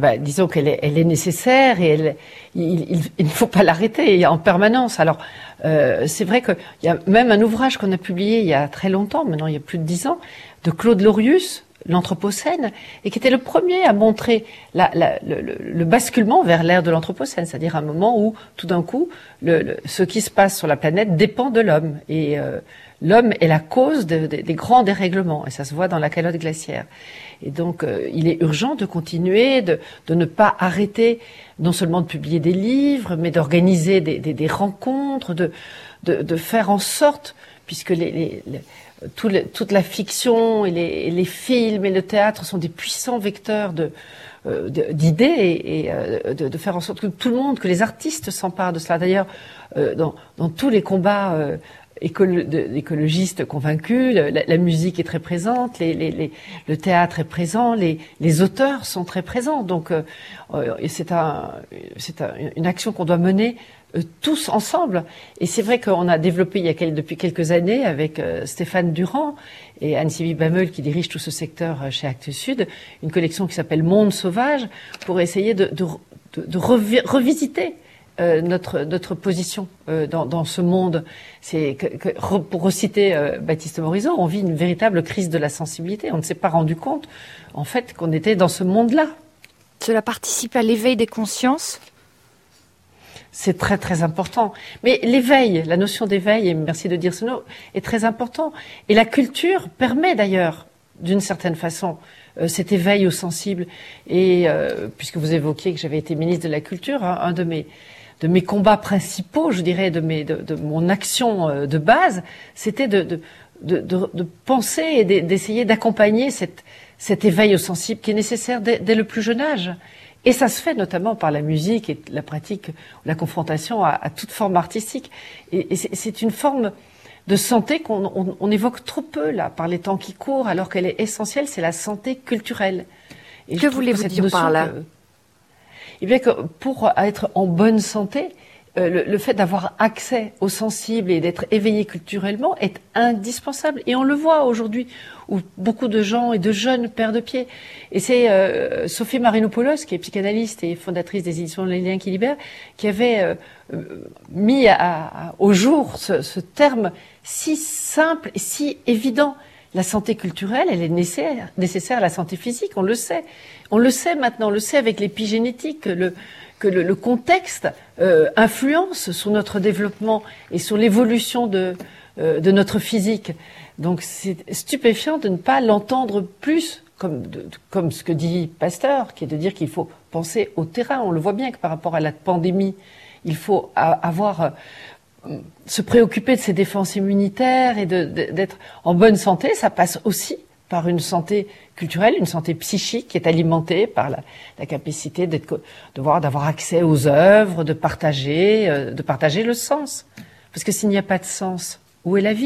bah, disons qu'elle est, elle est nécessaire et elle, il, il, il ne faut pas l'arrêter en permanence. Alors, euh, c'est vrai qu'il y a même un ouvrage qu'on a publié il y a très longtemps, maintenant il y a plus de dix ans, de Claude Lorius, l'Anthropocène, et qui était le premier à montrer la, la, le, le, le basculement vers l'ère de l'Anthropocène, c'est-à-dire un moment où, tout d'un coup, le, le, ce qui se passe sur la planète dépend de l'homme. Et euh, l'homme est la cause de, de, des grands dérèglements, et ça se voit dans la calotte glaciaire. Et donc, euh, il est urgent de continuer, de, de ne pas arrêter, non seulement de publier des livres, mais d'organiser des, des, des rencontres, de, de, de faire en sorte, puisque les... les, les Tout le, toute la fiction et les, et les films et le théâtre sont des puissants vecteurs de, euh, de, d'idées et, et euh, de, de faire en sorte que tout le monde, que les artistes s'emparent de cela. D'ailleurs, euh, dans, dans tous les combats euh, écolo- de, d'écologistes convaincus, la, la musique est très présente, les, les, les, le théâtre est présent, les, les auteurs sont très présents. Donc, euh, et c'est, un, c'est un, une action qu'on doit mener Euh, tous ensemble. Et c'est vrai qu'on a développé il y a quel, depuis quelques années avec euh, Stéphane Durand et Anne-Sylvie Bameul qui dirige tout ce secteur euh, chez Actes Sud, une collection qui s'appelle Monde Sauvage pour essayer de, de, de, de revi- revisiter euh, notre, notre position euh, dans, dans ce monde. C'est que, que, pour reciter euh, Baptiste Morizot, on vit une véritable crise de la sensibilité. On ne s'est pas rendu compte, en fait, qu'on était dans ce monde-là. Cela participe à l'éveil des consciences ? C'est très très important. Mais l'éveil, la notion d'éveil, et merci de dire ce mot, est très important. Et la culture permet d'ailleurs, d'une certaine façon, euh, cet éveil au sensible. Et euh, puisque vous évoquiez que j'avais été ministre de la Culture, hein, un de mes de mes combats principaux, je dirais, de mes de, de mon action euh, de base, c'était de de, de de de penser et d'essayer d'accompagner cette cet éveil au sensible qui est nécessaire dès, dès le plus jeune âge. Et ça se fait notamment par la musique et la pratique, la confrontation à, à toute forme artistique. Et, et c'est, c'est une forme de santé qu'on on, on évoque trop peu là, par les temps qui courent, alors qu'elle est essentielle, c'est la santé culturelle. Et que voulez-vous dire par là ? que, eh bien que pour être en bonne santé, euh, le, le fait d'avoir accès aux sensibles et d'être éveillé culturellement est indispensable. Et on le voit aujourd'hui, où beaucoup de gens et de jeunes perdent pied. Et c'est euh, Sophie Marinopoulos, qui est psychanalyste et fondatrice des éditions Les Liens qui libèrent, qui avait euh, mis à, à, au jour ce, ce terme si simple et si évident. La santé culturelle, elle est nécessaire, nécessaire à la santé physique, on le sait. On le sait maintenant, on le sait avec l'épigénétique, le, que le, le contexte euh, influence sur notre développement et sur l'évolution de, euh, de notre physique. Donc c'est stupéfiant de ne pas l'entendre plus, comme, de, comme ce que dit Pasteur, qui est de dire qu'il faut penser au terrain. On le voit bien que par rapport à la pandémie, il faut a, avoir... Euh, se préoccuper de ses défenses immunitaires et de, de, d'être en bonne santé, ça passe aussi par une santé culturelle, une santé psychique qui est alimentée par la, la capacité d'être, de voir, d'avoir accès aux œuvres, de partager, euh, de partager le sens. Parce que s'il n'y a pas de sens, où est la vie ?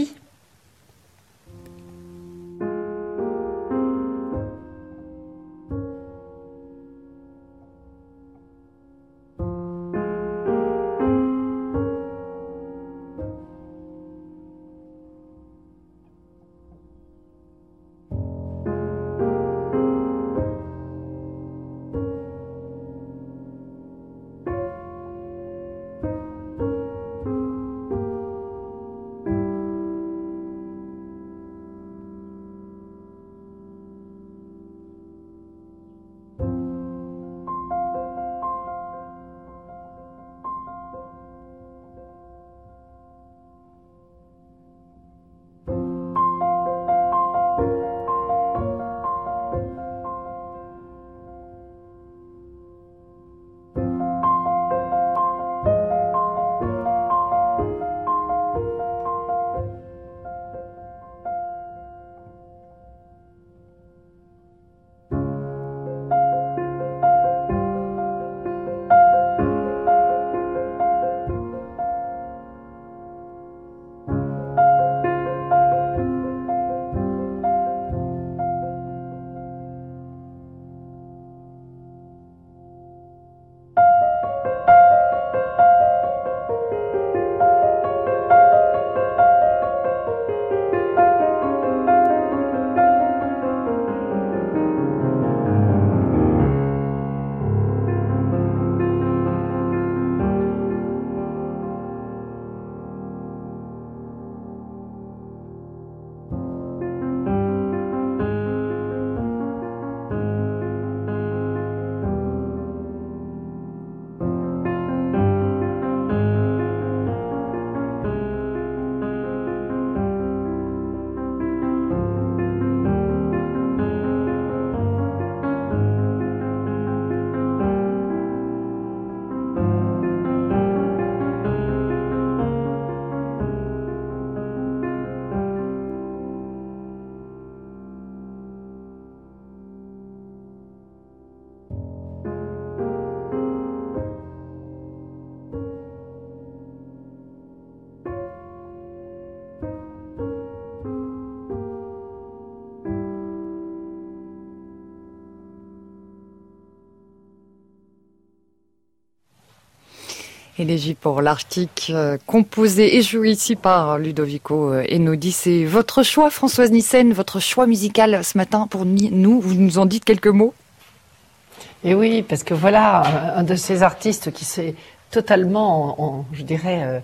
Élégie pour l'Arctique, euh, composée et jouée ici par Ludovico euh, Einaudi. C'est votre choix, Françoise Nyssen, votre choix musical ce matin pour nous. Vous nous en dites quelques mots? Et oui, parce que voilà, un de ces artistes qui s'est totalement, en, en, je dirais, euh,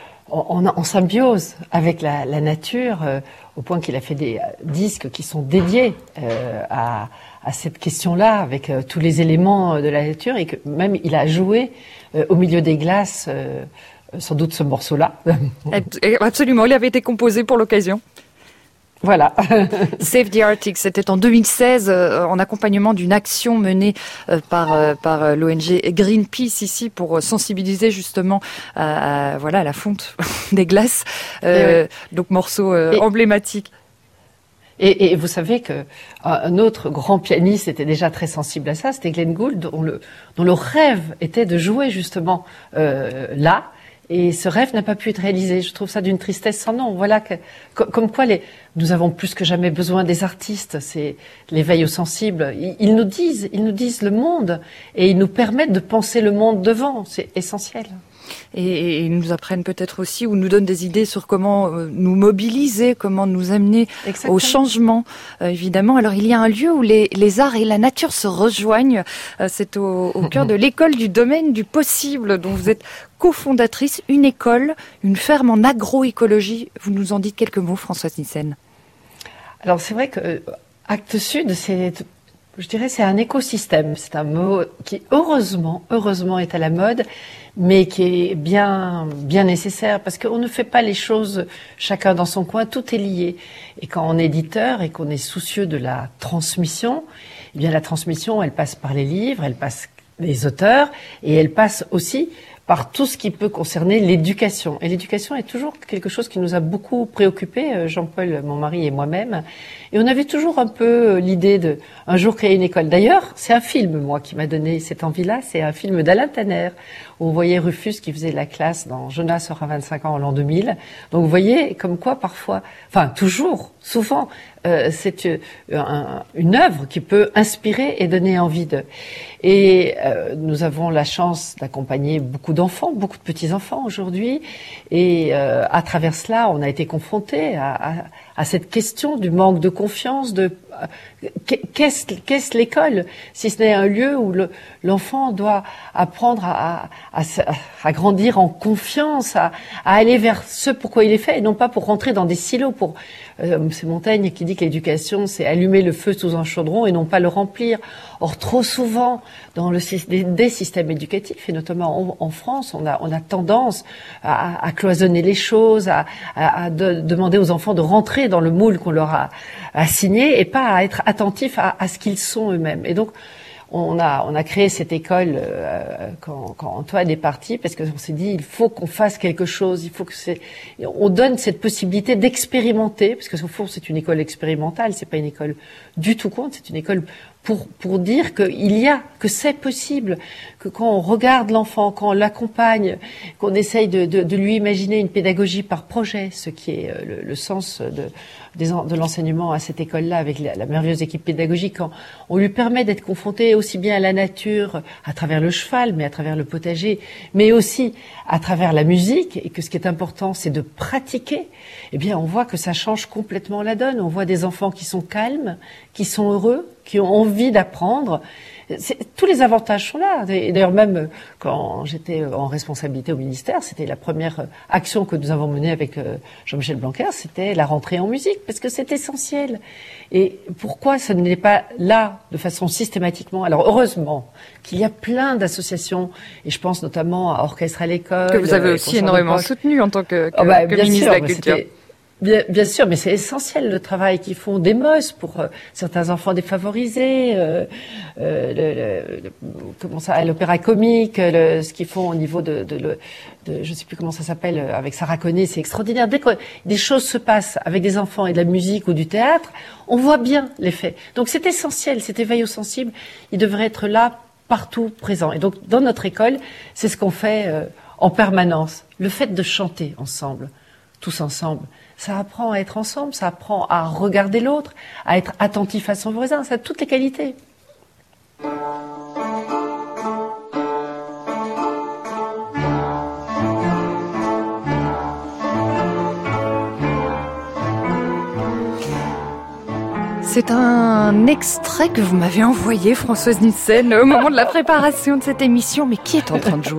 en, en symbiose avec la, la nature, euh, au point qu'il a fait des disques qui sont dédiés euh, à, à cette question-là, avec euh, tous les éléments de la nature, et que même il a joué euh, au milieu des glaces, euh, sans doute ce morceau-là. Absolument, il avait été composé pour l'occasion. Voilà. Save the Arctic, c'était en deux mille seize, euh, en accompagnement d'une action menée euh, par euh, par euh, l'O N G Greenpeace ici pour sensibiliser justement à, à voilà à la fonte des glaces. Euh, oui. Donc morceau euh, et, emblématique. Et, et vous savez que un autre grand pianiste était déjà très sensible à ça, c'était Glenn Gould, dont le dont le rêve était de jouer justement euh, là. Et ce rêve n'a pas pu être réalisé. Je trouve ça d'une tristesse sans nom. Voilà que, comme quoi les, nous avons plus que jamais besoin des artistes. C'est l'éveil aux sensibles. Ils, ils nous disent, ils nous disent le monde et ils nous permettent de penser le monde devant. C'est essentiel. Et, et ils nous apprennent peut-être aussi ou nous donnent des idées sur comment euh, nous mobiliser, comment nous amener Exactement. Au changement, euh, évidemment. Alors il y a un lieu où les, les arts et la nature se rejoignent. Euh, c'est au, au cœur de l'école du domaine du possible, dont vous êtes cofondatrice. Une école, une ferme en agroécologie. Vous nous en dites quelques mots, Françoise Nyssen. Alors c'est vrai que euh, Actes Sud, c'est... Je dirais c'est un écosystème, c'est un mot qui heureusement, heureusement est à la mode, mais qui est bien, bien nécessaire parce qu'on ne fait pas les choses chacun dans son coin, tout est lié. Et quand on est éditeur et qu'on est soucieux de la transmission, eh bien la transmission, elle passe par les livres, elle passe les auteurs et elle passe aussi par tout ce qui peut concerner l'éducation. Et l'éducation est toujours quelque chose qui nous a beaucoup préoccupés, Jean-Paul, mon mari et moi-même. Et on avait toujours un peu l'idée de un jour créer une école. D'ailleurs, c'est un film, moi, qui m'a donné cette envie-là. C'est un film d'Alain Tanner, où on voyait Rufus qui faisait la classe dans Jonas aura vingt-cinq ans en l'an deux mille. Donc vous voyez comme quoi parfois, enfin toujours, souvent, euh, c'est euh, un, une œuvre qui peut inspirer et donner envie de. Et euh, nous avons la chance d'accompagner beaucoup d'enfants, beaucoup de petits-enfants aujourd'hui. Et euh, à travers cela, on a été confrontés à, à, à cette question du manque de confiance, de qu'est-ce qu'est-ce l'école, si ce n'est un lieu où le, l'enfant doit apprendre à, à, à, à grandir en confiance, à, à aller vers ce pourquoi il est fait, et non pas pour rentrer dans des silos. Pour euh, c'est Montaigne qui dit que l'éducation, c'est allumer le feu sous un chaudron et non pas le remplir. Or, trop souvent, dans le, des, des systèmes éducatifs, et notamment en, en France, on a, on a tendance à, à cloisonner les choses, à, à, à de, demander aux enfants de rentrer dans le moule qu'on leur a assigné et pas à être attentifs à, à ce qu'ils sont eux-mêmes. Et donc, on a, on a créé cette école euh, quand, quand Antoine est parti, parce qu'on s'est dit, il faut qu'on fasse quelque chose, il faut que c'est, on donne cette possibilité d'expérimenter, parce que au fond, c'est une école expérimentale, c'est pas une école du tout contre, c'est une école pour, pour dire qu'il y a, que c'est possible, que quand on regarde l'enfant, quand on l'accompagne, qu'on essaye de, de, de lui imaginer une pédagogie par projet, ce qui est le, le sens de, des, de l'enseignement à cette école-là, avec la, la merveilleuse équipe pédagogique, quand on lui permet d'être confronté aussi bien à la nature, à travers le cheval, mais à travers le potager, mais aussi à travers la musique, et que ce qui est important, c'est de pratiquer, eh bien, on voit que ça change complètement la donne. On voit des enfants qui sont calmes, qui sont heureux, qui ont envie d'apprendre. C'est, tous les avantages sont là. Et d'ailleurs, même quand j'étais en responsabilité au ministère, c'était la première action que nous avons menée avec Jean-Michel Blanquer, c'était la rentrée en musique, parce que c'est essentiel. Et pourquoi ça n'est pas là de façon systématiquement? Alors, heureusement qu'il y a plein d'associations, et je pense notamment à Orchestre à l'école. Que vous avez aussi énormément soutenu en tant que, que, oh bah, que ministre sûr, de la Culture. Bien, bien sûr, mais c'est essentiel le travail qu'ils font des M O S pour euh, certains enfants défavorisés, euh, euh, le, le, comment ça, à l'opéra comique, le, ce qu'ils font au niveau de, de, de, de, je sais plus comment ça s'appelle, avec Sarah Conné, c'est extraordinaire. Dès que des choses se passent avec des enfants et de la musique ou du théâtre, on voit bien l'effet. Donc c'est essentiel, cet éveil aux sensibles, il devrait être là, partout présent. Et donc dans notre école, c'est ce qu'on fait euh, en permanence. Le fait de chanter ensemble, tous ensemble, ça apprend à être ensemble, ça apprend à regarder l'autre, à être attentif à son voisin, ça a toutes les qualités. C'est un extrait que vous m'avez envoyé, Françoise Nissen, au moment de la préparation de cette émission. Mais qui est en train de jouer ?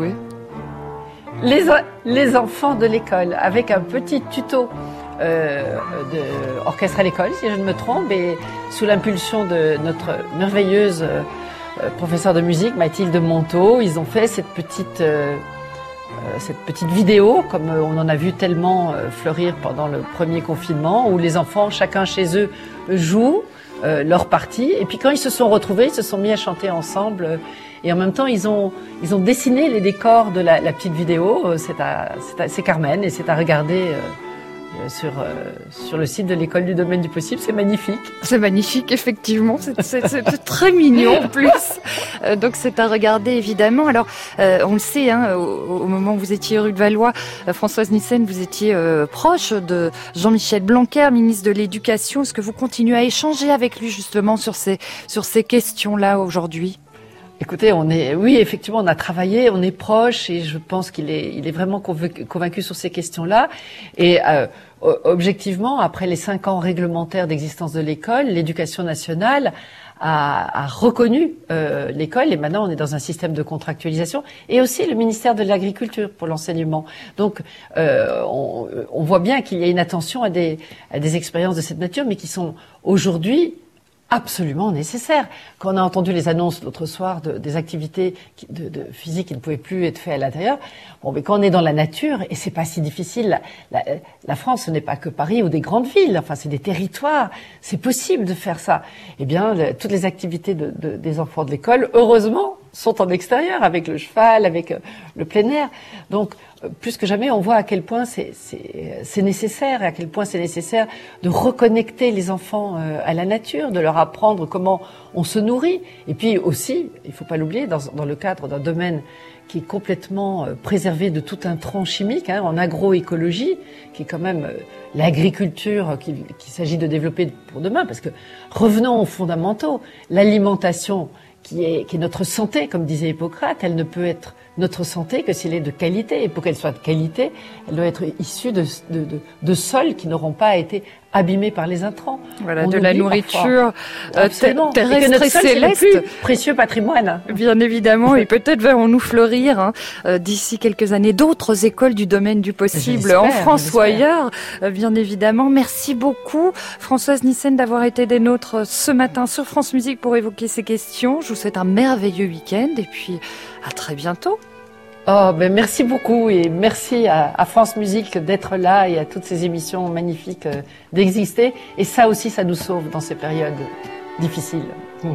Les, les enfants de l'école, avec un petit tuto euh, de orchestre à l'école, si je ne me trompe, et sous l'impulsion de notre merveilleuse euh, professeure de musique, Mathilde Monteau, ils ont fait cette petite... Euh, cette petite vidéo, comme on en a vu tellement fleurir pendant le premier confinement, où les enfants, chacun chez eux, jouent euh, leur partie. Et puis quand ils se sont retrouvés, ils se sont mis à chanter ensemble. Et en même temps, ils ont, ils ont dessiné les décors de la, la petite vidéo. C'est, à, c'est, à, c'est Carmen et c'est à regarder euh, sur, euh, sur le site de l'École du Domaine du Possible. C'est magnifique. C'est magnifique, effectivement. C'est, c'est, c'est très mignon en plus. Euh, donc c'est à regarder évidemment. Alors euh, on le sait, hein, au, au moment où vous étiez rue de Valois, euh, Françoise Nissen, vous étiez euh, proche de Jean-Michel Blanquer, ministre de l'Éducation. Est-ce que vous continuez à échanger avec lui justement sur ces, sur ces questions-là aujourd'hui ? Écoutez, on est, oui, effectivement, on a travaillé, on est proche, et je pense qu'il est, il est vraiment convaincu, convaincu sur ces questions-là. Et euh, objectivement, après les cinq ans réglementaires d'existence de l'école, l'Éducation nationale a, a reconnu euh, l'école, et maintenant on est dans un système de contractualisation, et aussi le ministère de l'Agriculture pour l'enseignement. Donc, euh, on, on voit bien qu'il y a une attention à des, à des expériences de cette nature, mais qui sont aujourd'hui absolument nécessaire. Quand on a entendu les annonces l'autre soir de, des activités qui, de, de physique qui ne pouvaient plus être faites à l'intérieur, bon, mais quand on est dans la nature, et c'est pas si difficile, la, la, la France, ce n'est pas que Paris ou des grandes villes, enfin, c'est des territoires, c'est possible de faire ça. Eh bien, le, toutes les activités de, de, des enfants de l'école, heureusement, sont en extérieur, avec le cheval, avec euh, le plein air. Donc, plus que jamais, on voit à quel point c'est, c'est, c'est nécessaire, et à quel point c'est nécessaire de reconnecter les enfants euh, à la nature, de leur apprendre comment on se nourrit. Et puis aussi, il ne faut pas l'oublier, dans, dans le cadre d'un domaine qui est complètement euh, préservé de tout intrant chimique, hein, en agroécologie, qui est quand même euh, l'agriculture qu'il, qu'il s'agit de développer pour demain. Parce que revenons aux fondamentaux, l'alimentation qui est, qui est notre santé, comme disait Hippocrate, elle ne peut être notre santé que si elle est de qualité. Et pour qu'elle soit de qualité, elle doit être issue de, de, de, de sols qui n'auront pas été abîmés par les intrants. Voilà, on de la nourriture euh, terrestre et céleste. C'est le plus précieux patrimoine. Bien évidemment, et peut-être verrons-nous fleurir hein, euh, d'ici quelques années d'autres écoles du domaine du possible en France ou ailleurs, euh, bien évidemment. Merci beaucoup Françoise Nissen d'avoir été des nôtres ce matin sur France Musique pour évoquer ces questions. Je vous souhaite un merveilleux week-end et puis à très bientôt. Oh, ben merci beaucoup et merci à, à France Musique d'être là et à toutes ces émissions magnifiques euh, d'exister. Et ça aussi, ça nous sauve dans ces périodes difficiles. Mmh.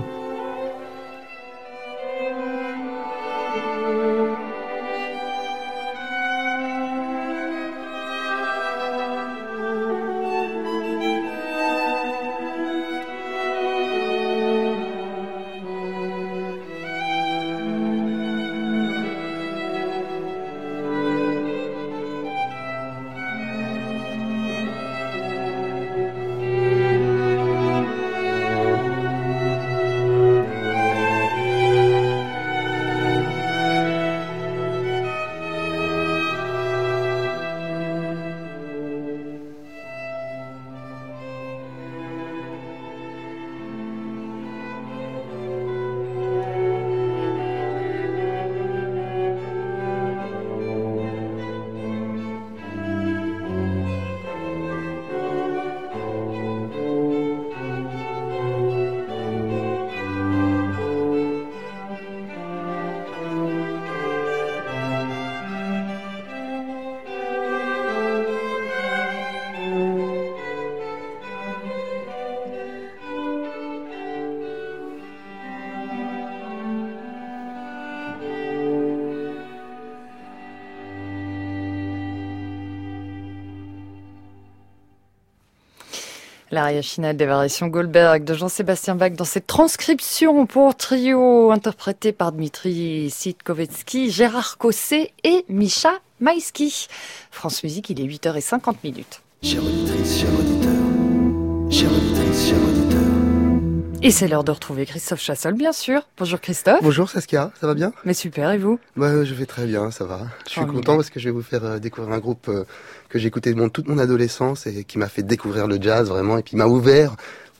L'aria finale des variations Goldberg de Jean-Sébastien Bach dans cette transcription pour trio interprétée par Dmitri Sitkovetsky, Gérard Cosset et Misha Maïski. France Musique, il est huit heures cinquante minutes. Chère auditrice, chère auditeur, chère auditrice, chère auditeur. Et c'est l'heure de retrouver Christophe Chassol, bien sûr. Bonjour Christophe. Bonjour Saskia, ça va bien ? Mais super, et vous ? Bah, je vais très bien, ça va. Je suis Formidable. content parce que je vais vous faire euh, découvrir un groupe euh, que j'ai écouté mon, toute mon adolescence et qui m'a fait découvrir le jazz vraiment et puis m'a ouvert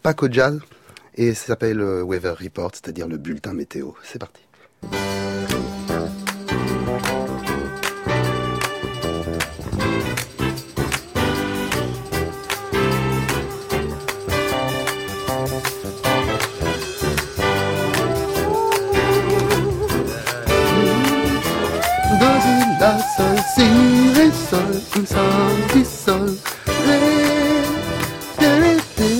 pas qu'au jazz. Et ça s'appelle euh, Weather Report, c'est-à-dire le bulletin météo. C'est parti. La, sol, si, ré, sol, sol, si, sol, ré, ré, ré,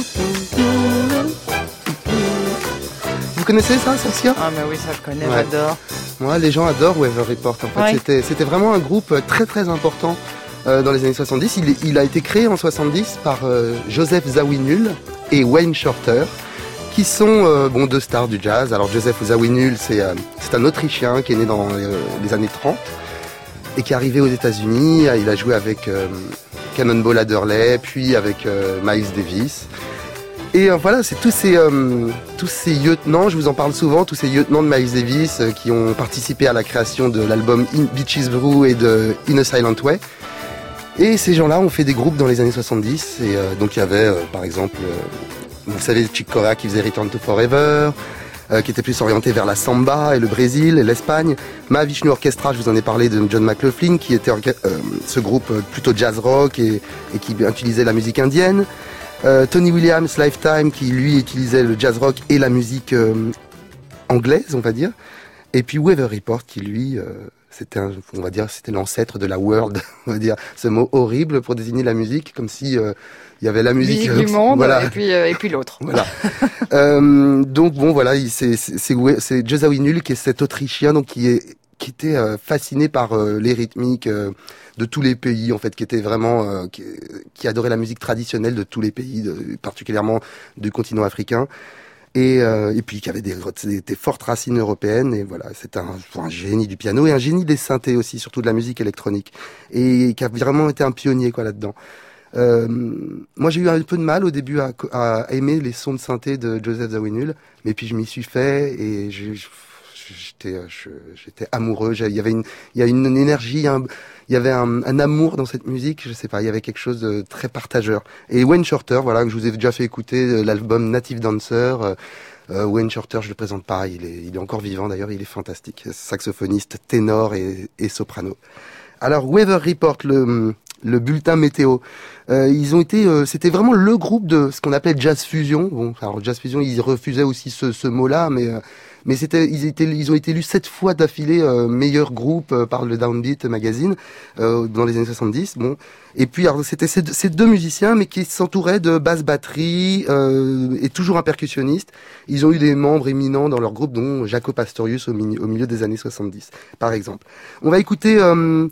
Vous connaissez ça, Cynthia? Ah, mais oui, ça je connais, ouais. J'adore. Moi, les gens adorent Weather Report. En fait, ouais. c'était, c'était vraiment un groupe très très important euh, dans les années soixante-dix. Il, il a été créé en soixante-dix par euh, Joseph Zawinul et Wayne Shorter, qui sont euh, bon, deux stars du jazz. Alors Joseph Zawinul, c'est, euh, c'est un Autrichien qui est né dans les, les années trente. Et qui est arrivé aux États-Unis. Il a joué avec euh, Cannonball Adderley, puis avec euh, Miles Davis. Et euh, voilà, c'est tous ces, euh, tous ces lieutenants, je vous en parle souvent, tous ces lieutenants de Miles Davis euh, qui ont participé à la création de l'album In Beaches Brew et de In a Silent Way. Et ces gens-là ont fait des groupes dans les années soixante-dix. Et euh, donc il y avait, euh, par exemple, euh, vous savez, Chick Corea qui faisait Return to Forever, Euh, qui était plus orienté vers la samba et le Brésil et l'Espagne. Mahavishnu Orchestra, je vous en ai parlé, de John McLaughlin, qui était euh, ce groupe plutôt jazz rock et, et qui utilisait la musique indienne. Euh, Tony Williams, Lifetime, qui lui utilisait le jazz rock et la musique euh, anglaise, on va dire. Et puis Weather Report, qui lui, euh, c'était, un, on va dire, c'était l'ancêtre de la world, on va dire, ce mot horrible pour désigner la musique, comme si euh, il y avait la musique, musique du monde, voilà. et puis euh, et puis l'autre. Voilà. euh, donc bon, voilà, c'est c'est c'est, c'est Joe Zawinul qui est cet Autrichien, donc qui est qui était euh, fasciné par euh, les rythmiques euh, de tous les pays, en fait, qui était vraiment euh, qui, qui adorait la musique traditionnelle de tous les pays, de, particulièrement du continent africain. Et, euh, et puis qui avait des, des, des fortes racines européennes, et voilà, c'est un, un génie du piano et un génie des synthés aussi, surtout de la musique électronique, et qui a vraiment été un pionnier quoi là-dedans. Euh, moi j'ai eu un peu de mal au début à, à aimer les sons de synthé de Joseph Zawinul, mais puis je m'y suis fait et je, je, j'étais, je, j'étais amoureux. Il y avait une, il y a une énergie, un, il y avait un, un amour dans cette musique. Je sais pas, il y avait quelque chose de très partageur. Et Wayne Shorter, voilà, que je vous ai déjà fait écouter l'album Native Dancer. Euh, Wayne Shorter, je le présente pas, il est, il est encore vivant d'ailleurs, il est fantastique, saxophoniste, ténor et, et soprano. Alors Weather Report, le le bulletin météo. Euh, ils ont été, euh, c'était vraiment le groupe de ce qu'on appelait jazz fusion. Bon, alors jazz fusion, ils refusaient aussi ce, ce mot-là, mais euh, mais c'était, ils étaient, ils ont été élus sept fois d'affilée euh, meilleur groupe euh, par le Downbeat magazine euh, dans les années soixante-dix. Bon, et puis alors c'était ces, ces deux musiciens, mais qui s'entouraient de basse batterie euh, et toujours un percussionniste. Ils ont eu des membres éminents dans leur groupe, dont Jaco Pastorius au, mi- au milieu des années soixante-dix, par exemple. On va écouter. Euh,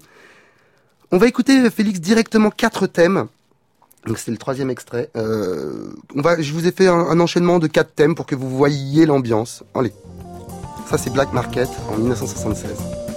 On va écouter, Félix, directement quatre thèmes. Donc c'est le troisième extrait. Euh, on va, je vous ai fait un, un enchaînement de quatre thèmes pour que vous voyiez l'ambiance. Allez, ça c'est Black Market en dix-neuf cent soixante-seize.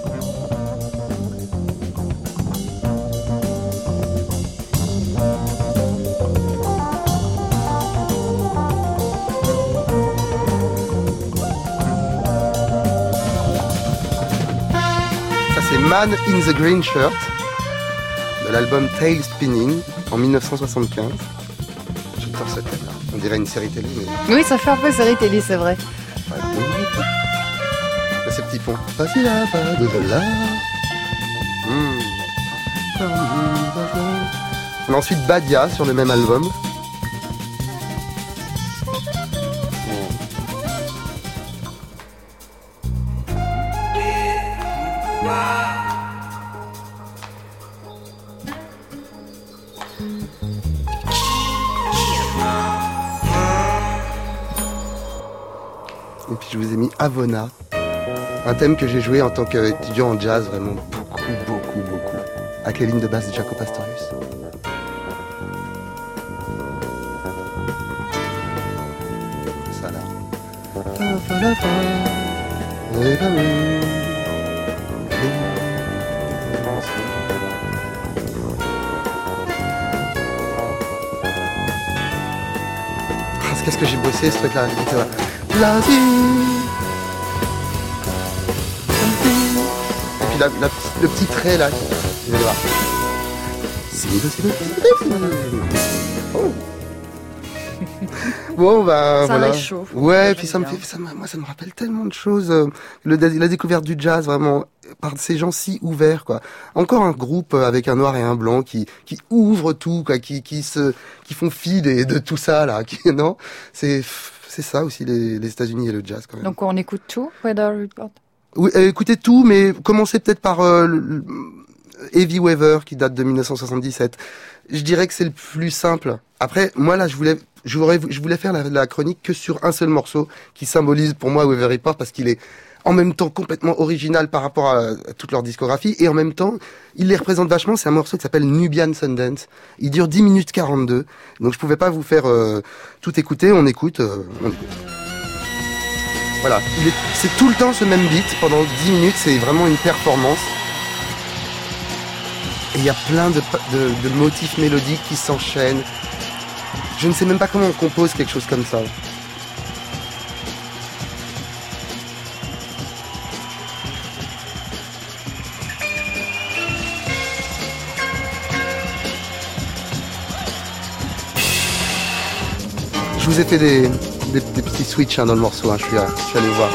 Ça c'est Man in the Green Shirt, de l'album Tail Spinning en dix-neuf cent soixante-quinze. J'adore cette thème là. On dirait une série télé. Mais... Oui, ça fait un peu série télé, c'est vrai. Là, ces petits ponts. Voici la vague de là. Mmh. On a ensuite Badia sur le même album. Et puis je vous ai mis Avona, un thème que j'ai joué en tant qu'étudiant en jazz vraiment beaucoup, beaucoup, beaucoup, avec les lignes de basse de Jaco Pastorius. Ça là. Ah, qu'est-ce que j'ai bossé ce truc-là. La vie. Et puis la, la, le petit trait là. Vous allez voir. Oh. Bon, bah, ça voilà. réchauffe. Ouais, puis ça me fait, ça me, moi, ça me rappelle tellement de choses. euh, Le, la découverte du jazz, vraiment, par ces gens si ouverts, quoi. Encore un groupe avec un noir et un blanc qui, qui ouvre tout, quoi, qui, qui se, qui font fi de, de tout ça, là. Qui, non, c'est, c'est ça aussi, les, les États-Unis et le jazz, quand même. Donc on écoute tout, Weather Report. Oui, euh, écoutez tout, mais commencez peut-être par euh, le, le Heavy Weather, qui date de mille neuf cent soixante-dix-sept. Je dirais que c'est le plus simple. Après, moi, là, je voulais, je voulais, je voulais faire la, la chronique que sur un seul morceau qui symbolise pour moi Weather Report parce qu'il est en même temps complètement original par rapport à, à toute leur discographie et en même temps, il les représente vachement. C'est un morceau qui s'appelle Nubian Sundance. Il dure dix minutes quarante-deux. Donc je pouvais pas vous faire euh, tout écouter. On écoute, euh, on écoute. Voilà. Il est, c'est tout le temps ce même beat pendant dix minutes. C'est vraiment une performance. Et il y a plein de, de, de motifs mélodiques qui s'enchaînent. Je ne sais même pas comment on compose quelque chose comme ça. Je vous ai fait des, des, des petits switches hein, dans le morceau, hein. je, suis, je suis allé voir.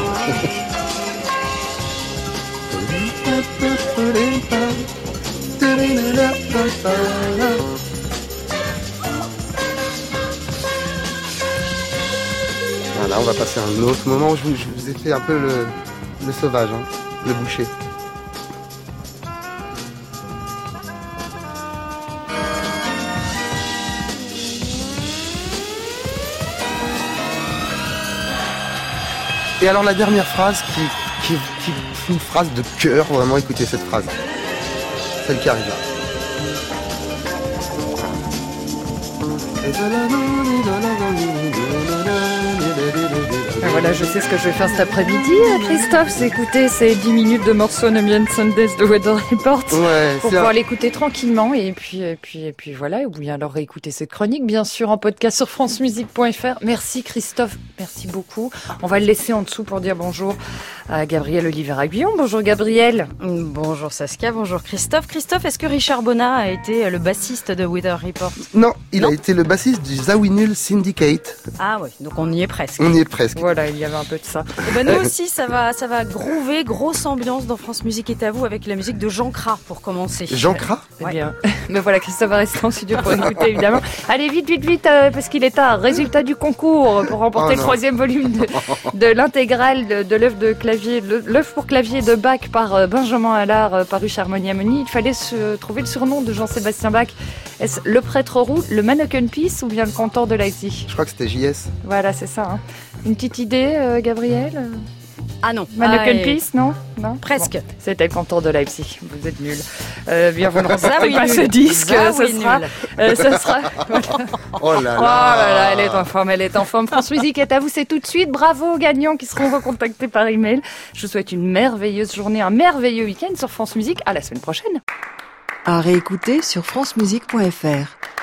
Voilà, on va passer à un autre moment où je vous, je vous ai fait un peu le, le sauvage, hein, le boucher. Et alors la dernière phrase qui, qui, qui est une phrase de cœur, vraiment écoutez cette phrase. Celle qui arrive là. Voilà, je sais ce que je vais faire cet après-midi, Christophe, c'est écouter ces dix minutes de morceaux Nubian Sundance de Weather Report ouais, pour pouvoir un... l'écouter tranquillement et puis, et puis, et puis voilà, ou bien alors réécouter cette chronique, bien sûr, en podcast sur france musique point f r. Merci Christophe, merci beaucoup. On va le laisser en dessous pour dire bonjour à Gabriel Oliveira-Guillon. Bonjour Gabriel. Bonjour Saskia, bonjour Christophe. Christophe, est-ce que Richard Bonnat a été le bassiste de Weather Report ? Non, il non a été le bassiste du Zawinul Syndicate. Ah oui, donc on y est presque. On y est presque. Voilà, il y avait un peu de ça. Et ben nous aussi, ça va, ça va groover, grosse ambiance dans France Musique est à vous avec la musique de Jean Cras pour commencer. Jean Cras ? Eh bien, mais voilà, Christophe va rester en studio pour écouter évidemment. Allez vite, vite, vite, euh, parce qu'il est tard. Résultat du concours pour remporter oh, le troisième volume de, de l'intégrale de, de l'œuvre de clavier, l'œuvre pour clavier de Bach par euh, Benjamin Allard, euh, paru chez Harmonie Harmonie. Il fallait se, trouver le surnom de Jean-Sébastien Bach. Est-ce le prêtre roux, le Manneken-Pis ou bien le cantor de Leipzig ? Je crois que c'était J S. Voilà, c'est ça. Hein. Une petite idée, euh, Gabriel ? Ah non. Manneken-Pis, ah, non, non presque. Bon, c'était le cantor de Leipzig. Vous êtes nuls. Euh, bien, vous ne remportez oui, pas nul. ce disque. Ça, ce, oui, sera, euh, ce sera. Oh là là. Oh là là, elle est en forme, elle est en forme. France Musique est à vous, c'est tout de suite. Bravo aux gagnants qui seront recontactés par email. Je vous souhaite une merveilleuse journée, un merveilleux week-end sur France Musique. À la semaine prochaine. À réécouter sur france musique point f r.